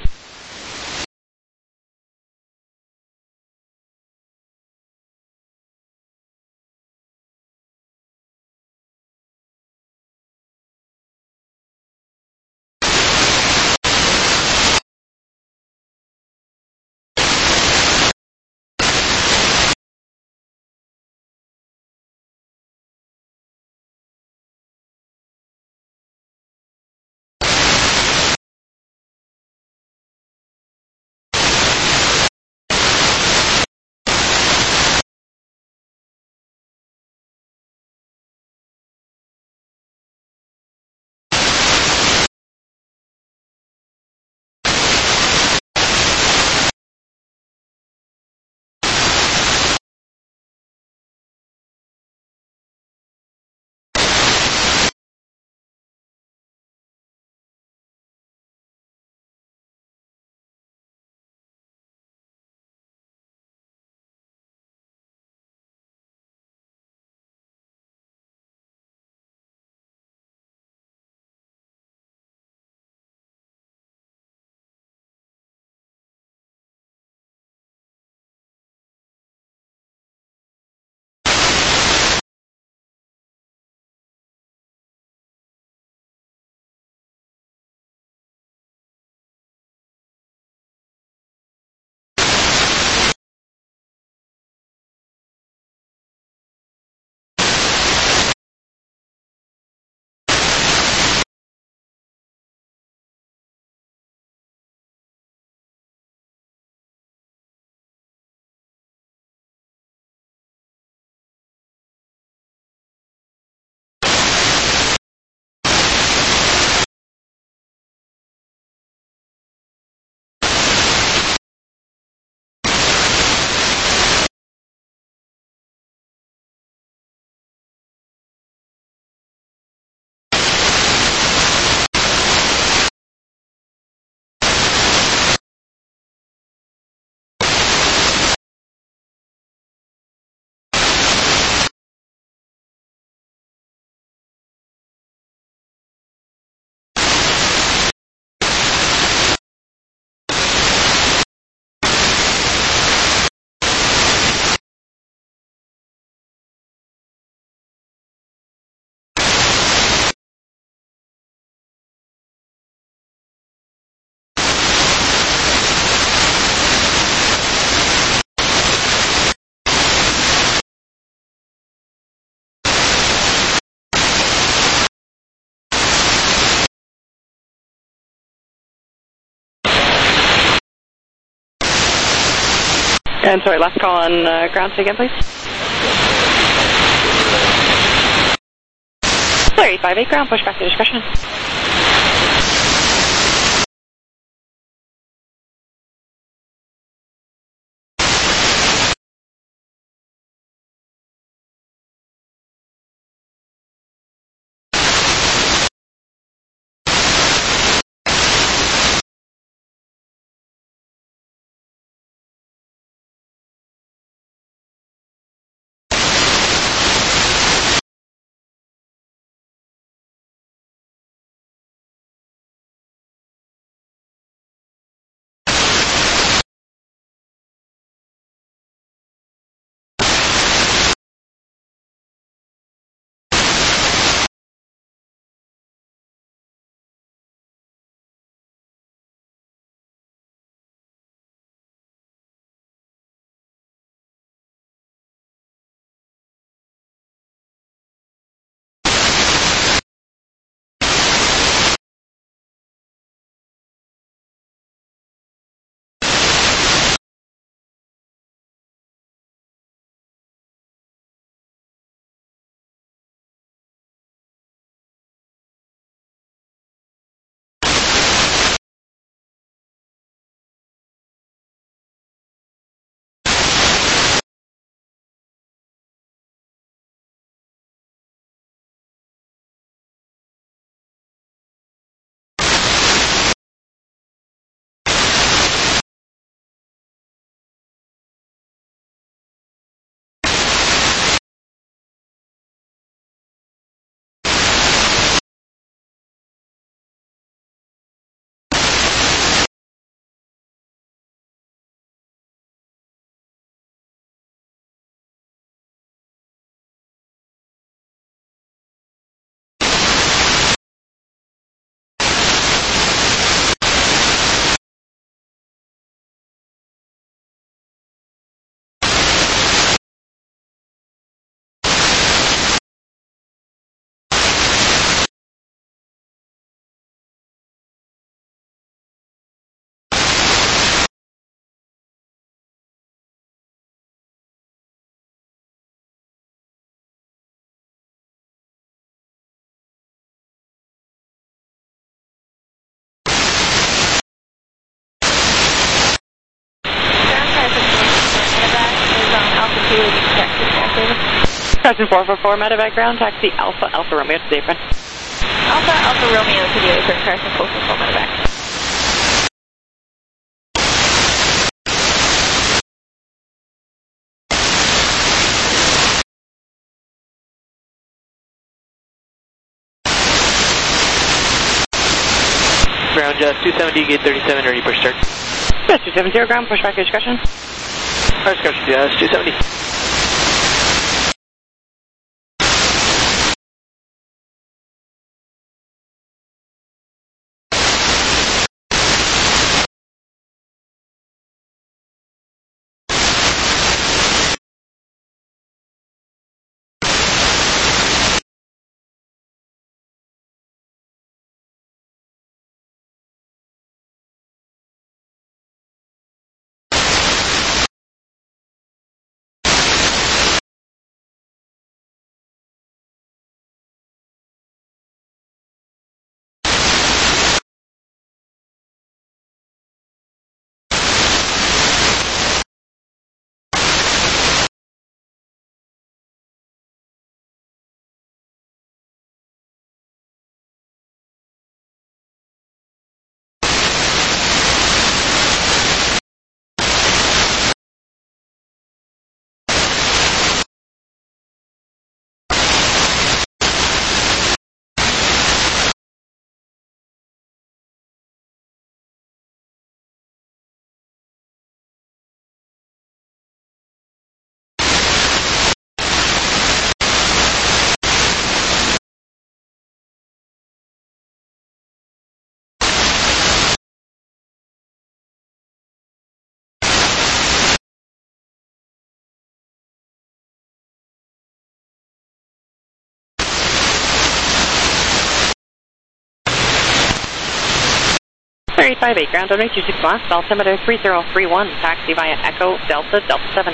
And sorry, last call on ground, say again, please. Clear 858 ground, push back to discussion. Sergeant 444, medevac ground, taxi Alpha, Alpha Romeo to the apron. Alpha, Alpha Romeo to the apron, Sergeant 444, medevac. Ground Jazz 270, gate 37, ready for start. Jazz 270, ground, push back to discussion. Discussion, Jazz 270. 858, ground runway 26 left, altimeter 3031, taxi via Echo Delta Delta 7.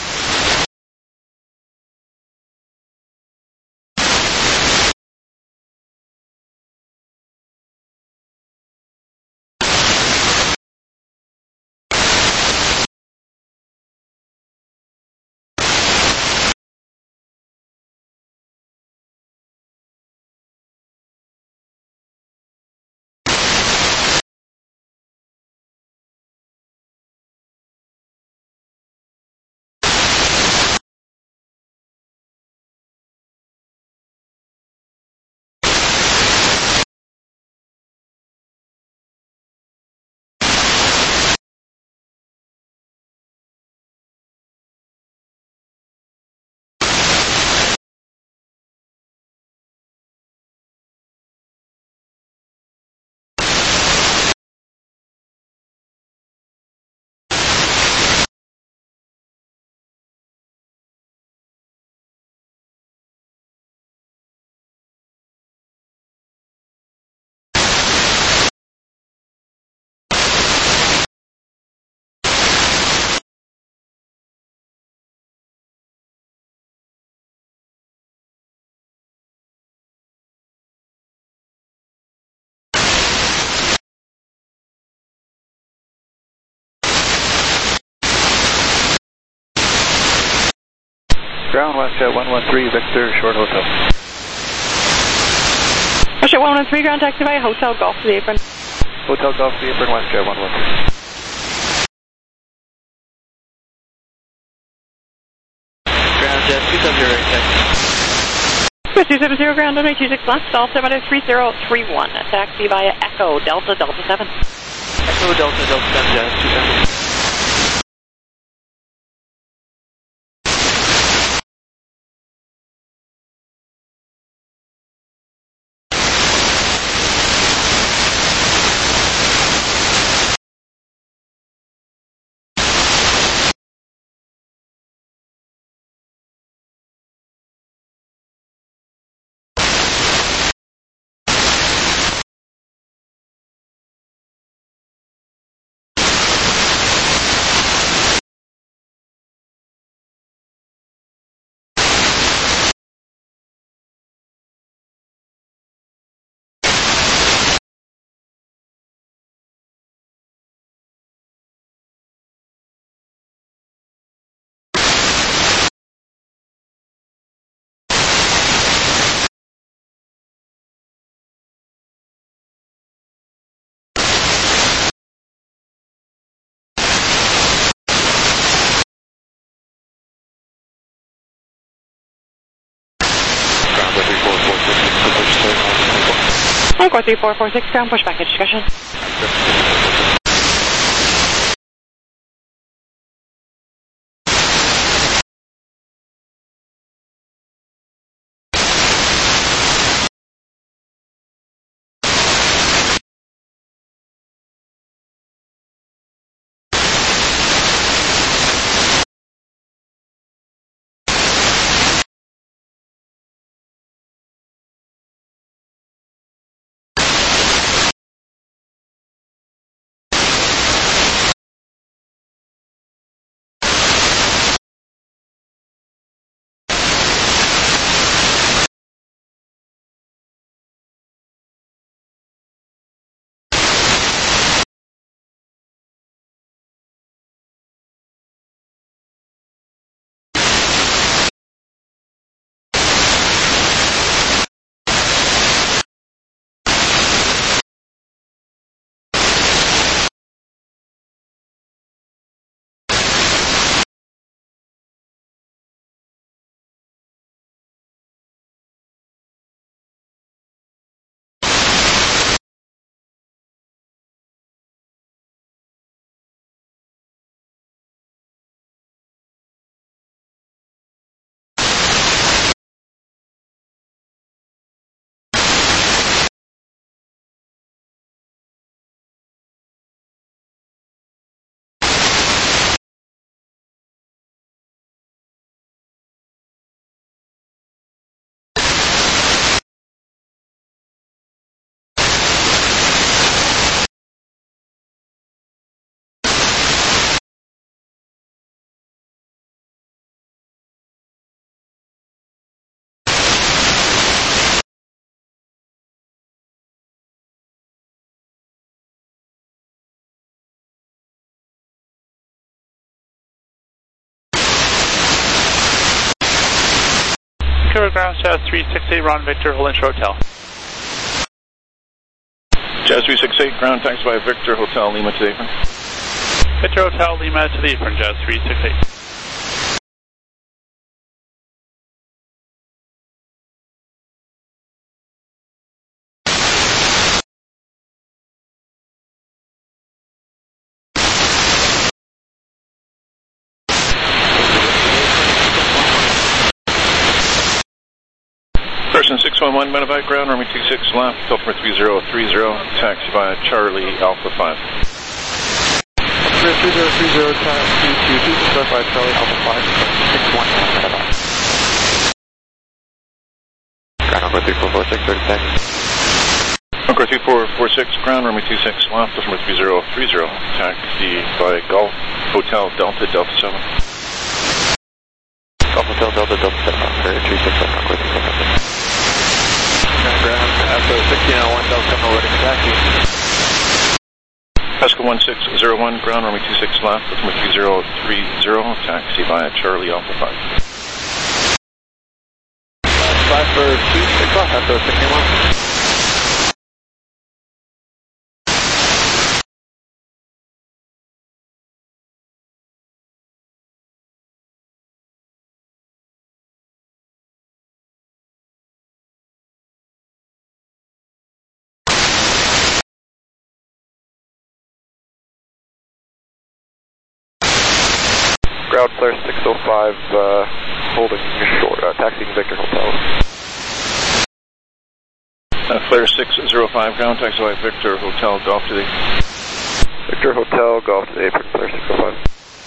Ground WestJet 113, Victor, short hotel. WestJet 113, ground taxi via Hotel Golf to the apron. Hotel Golf to the apron, WestJet 113. Ground Jet 270, taxi. 270, ground runway 26 left, altimeter 3031, taxi via Echo Delta Delta 7. Echo Delta Delta 7, Jazz 270. Encore 3446, ground push package discussion. Vancouver Ground, Jazz 368, Ron Victor, holding short hotel. Jazz 368, ground taxi by Victor Hotel, Lima to the apron. Victor Hotel, Lima to the apron, Jazz 368. Person 611, Medevac ground, runway 26 left, Altimeter 3030, taxi via Charlie Alpha 5. Altimeter 3030, taxi to 26 left via Charlie Alpha 5, 611, ground number 3446, 30 seconds. Encore 3446, ground, runway 26 left, Altimeter 3030, taxi via Golf Hotel Delta, Delta 7. Golf Hotel Delta, Delta 7, Operator 36 left, Encore 3446. Ground, after 1601, Delta 7, ready for taxi. Pascal 1601, ground, runway 26 left, Altimeter 3030, taxi via Charlie Alpha 5. 5 for 26 left, after 1601. Ground Flare 605, holding short, taxiing Victor Hotel. Flare 605, ground taxi by Victor Hotel, Golf to the Victor Hotel, Golf to the apron, Flare 605.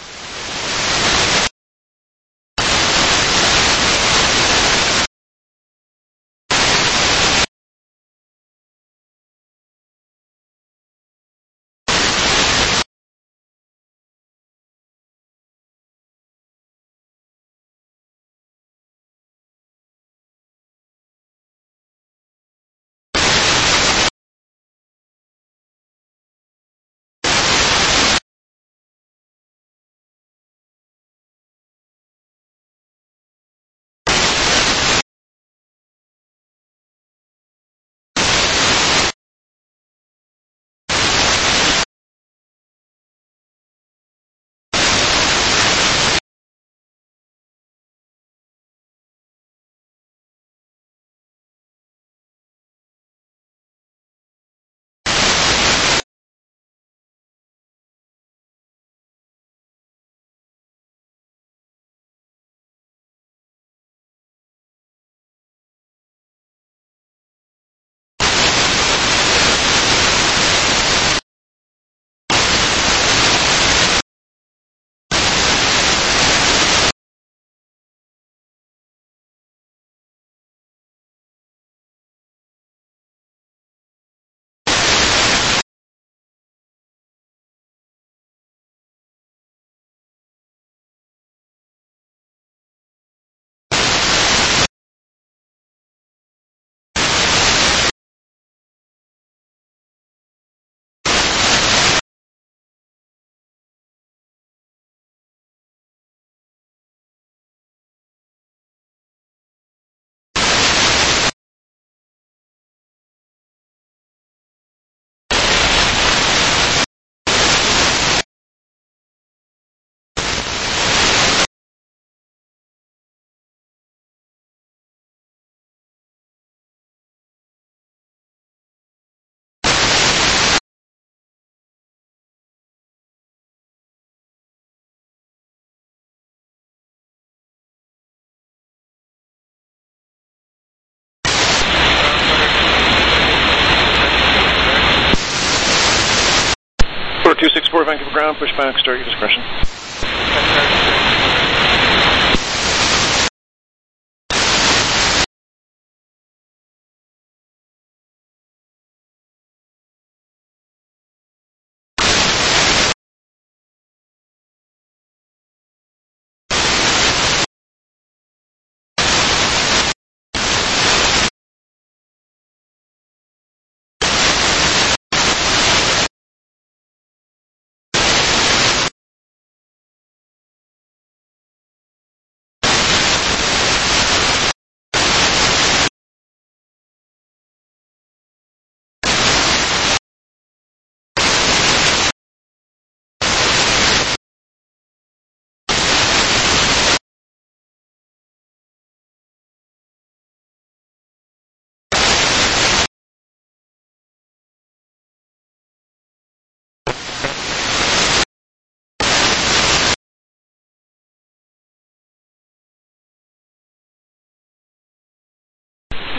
Order 264, Vancouver ground, pushback, start your discretion.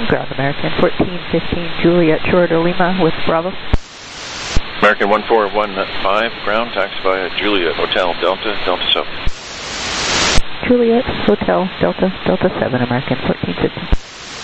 Ground American 1415 Juliet Shore to Lima with Bravo. American 1415, ground, taxi via Juliet Hotel Delta, Delta 7. Juliet Hotel Delta, Delta 7, American 1415.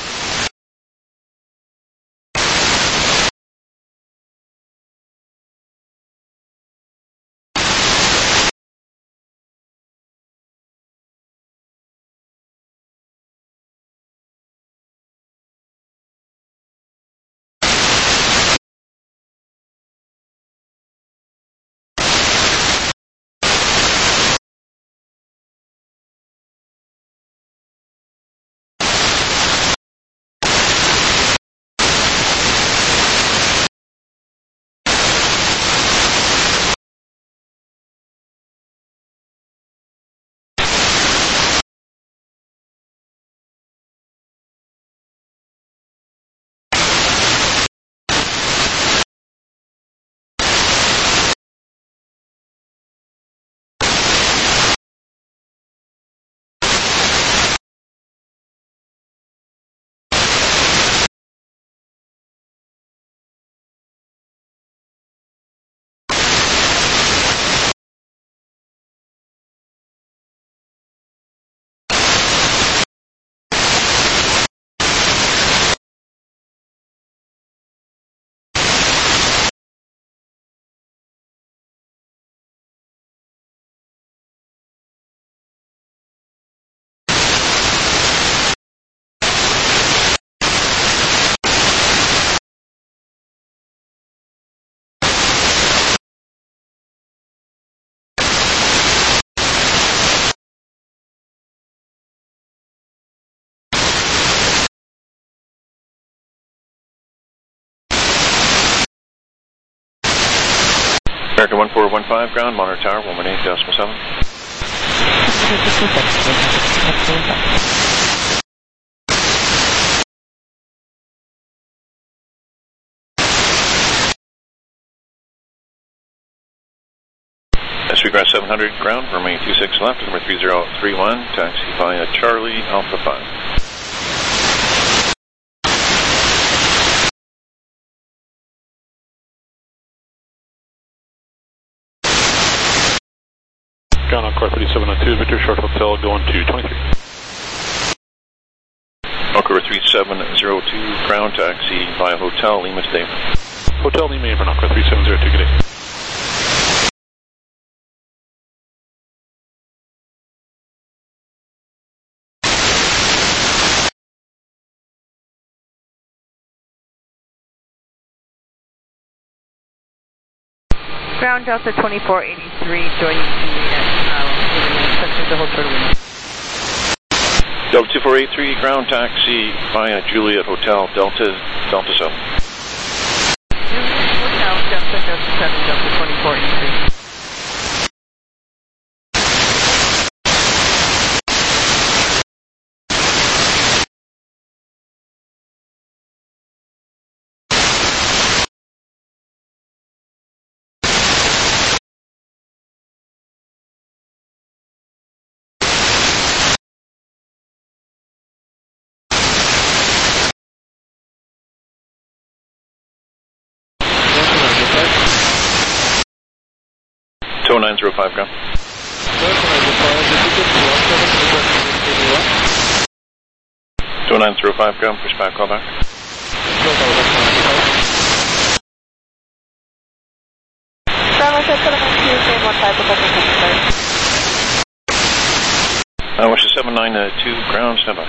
American 1415, ground, Monitor Tower, 118.7. Sweetgrass 700, ground, remain 26 left, number 3031, taxi via Charlie Alpha 5. Ground Encore 3702, Victor Short Hotel going to 23. Encore 3702, ground, taxi via Hotel Lima to David. Hotel Lima, Avon Encore 3702, good day. Ground Delta 2483, joining Juliet, section to hold short of Lima. Delta 2483, ground, taxi via Juliet Hotel Delta, Delta 7. Juliet Hotel Delta, Delta 7, Delta 2483. Tow 905, ground. 905, ground, push back, call back. Bravo, set 792, one type of Wish 792, ground, stand by.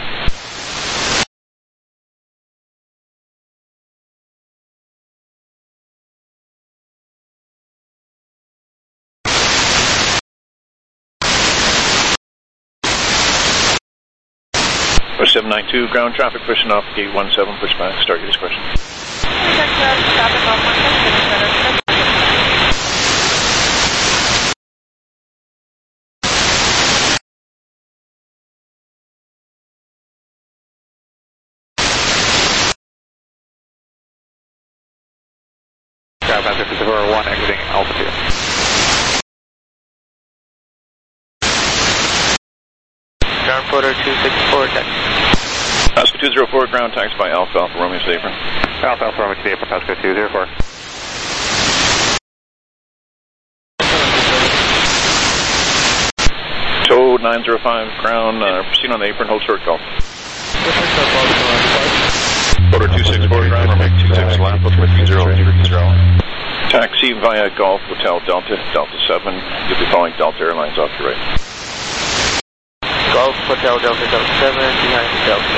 Wish 792, ground traffic pushing off gate 17, push back, start your discretion. Passenger 5401 exiting altitude. Ground photo 264, taxi. Pasco 204, ground taxi by Alpha Alpha Romeo to the apron. Alpha Alpha Romeo to the apron, Pasco 204. Tow 905, ground, proceed on the apron, hold short Golf. Motor 264, ground, runway 26 left, ultimate 3030. Taxi via Golf Hotel Delta, Delta 7. You'll be following Delta Airlines off your right. Golf Hotel Delta Delta 7, behind Delta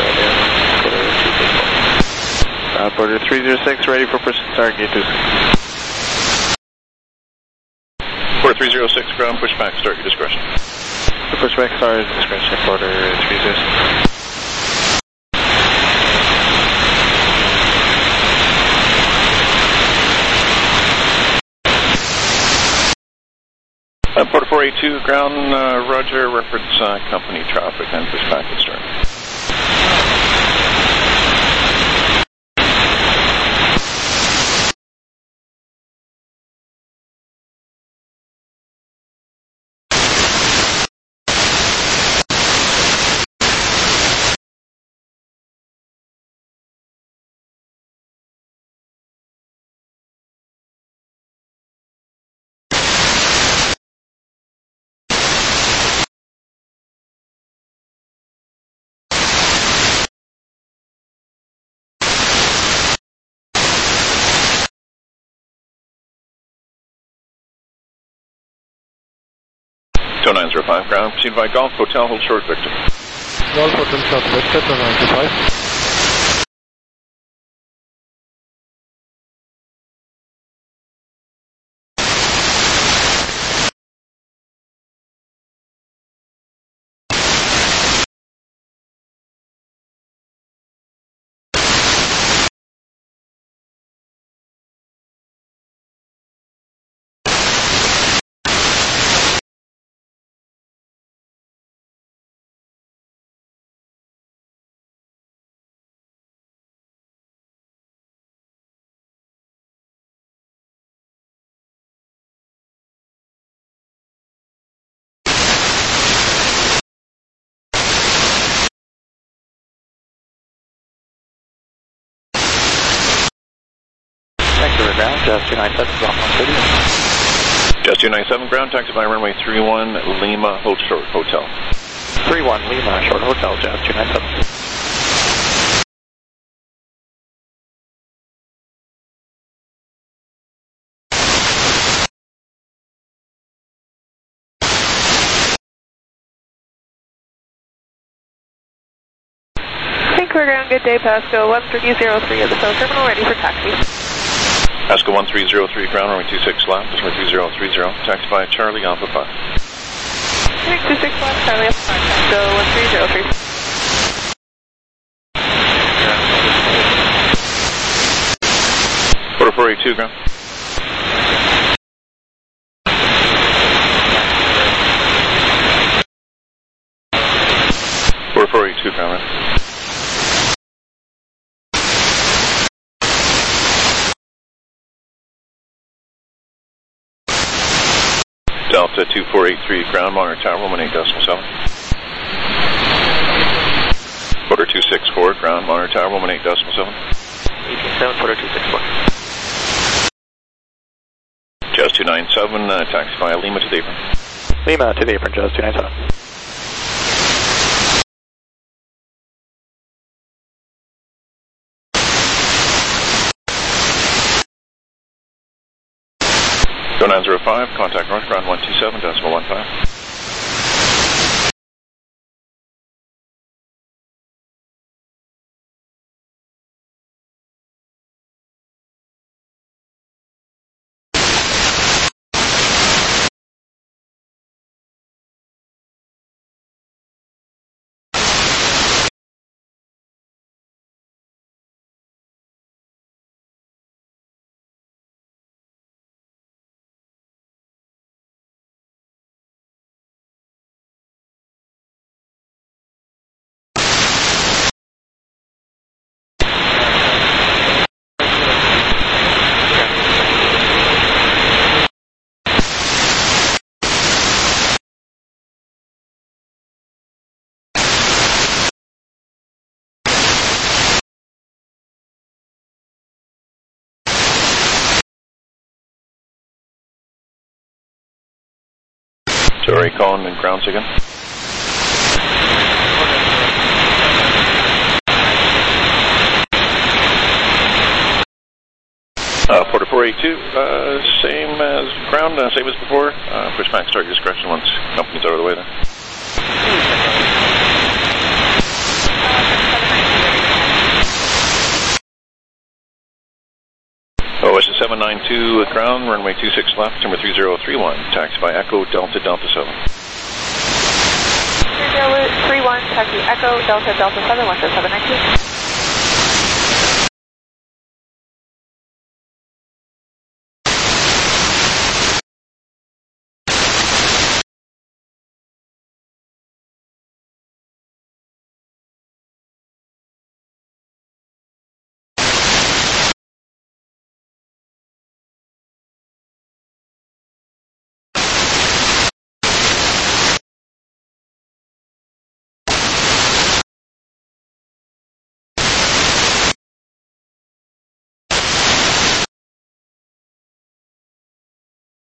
Airlines, Porter 306, ready for push start, gate 26. Porter 306, ground, pushback, start your discretion. The pushback start is discretion, Porter 306. Porter 482, ground, Roger, reference company traffic, and pushback and start. Tow 905, ground, proceed by Golf Hotel, hold short, Victor. Golf Hotel short, Victor, Tow 905. Vancouver ground, Jazz 297, Block 130. Jazz 297, ground, taxi by runway 31, Lima, hold short, hotel. 31 Lima, short hotel, Jazz 297. Vancouver ground, good day, Pasco 1303 at the south terminal, ready for taxi. Pasco 1303, ground, runway 26 left, runway 2030, taxi by Charlie Alpha 5. 26 left, Charlie Alpha 5, Pasco 1303. Porter 482, ground. Porter 482, ground, right. Delta 2483, ground, monitor tower, 18.7. Porter 264, ground, monitor tower, 18.7. 18.7, Porter 264. Jazz 297, taxi via Lima to the apron. Lima to the apron, Jazz 297. Go 905, contact north, ground 127.15. Sorry, calling in grounds again. 4482, same as ground, same as before. Push back, start your discretion once company's out of the way there. OS 792 ground, runway 26 left, number 3031, taxi by Echo Delta Delta 7. 3031, taxi Echo Delta Delta 7, 10792.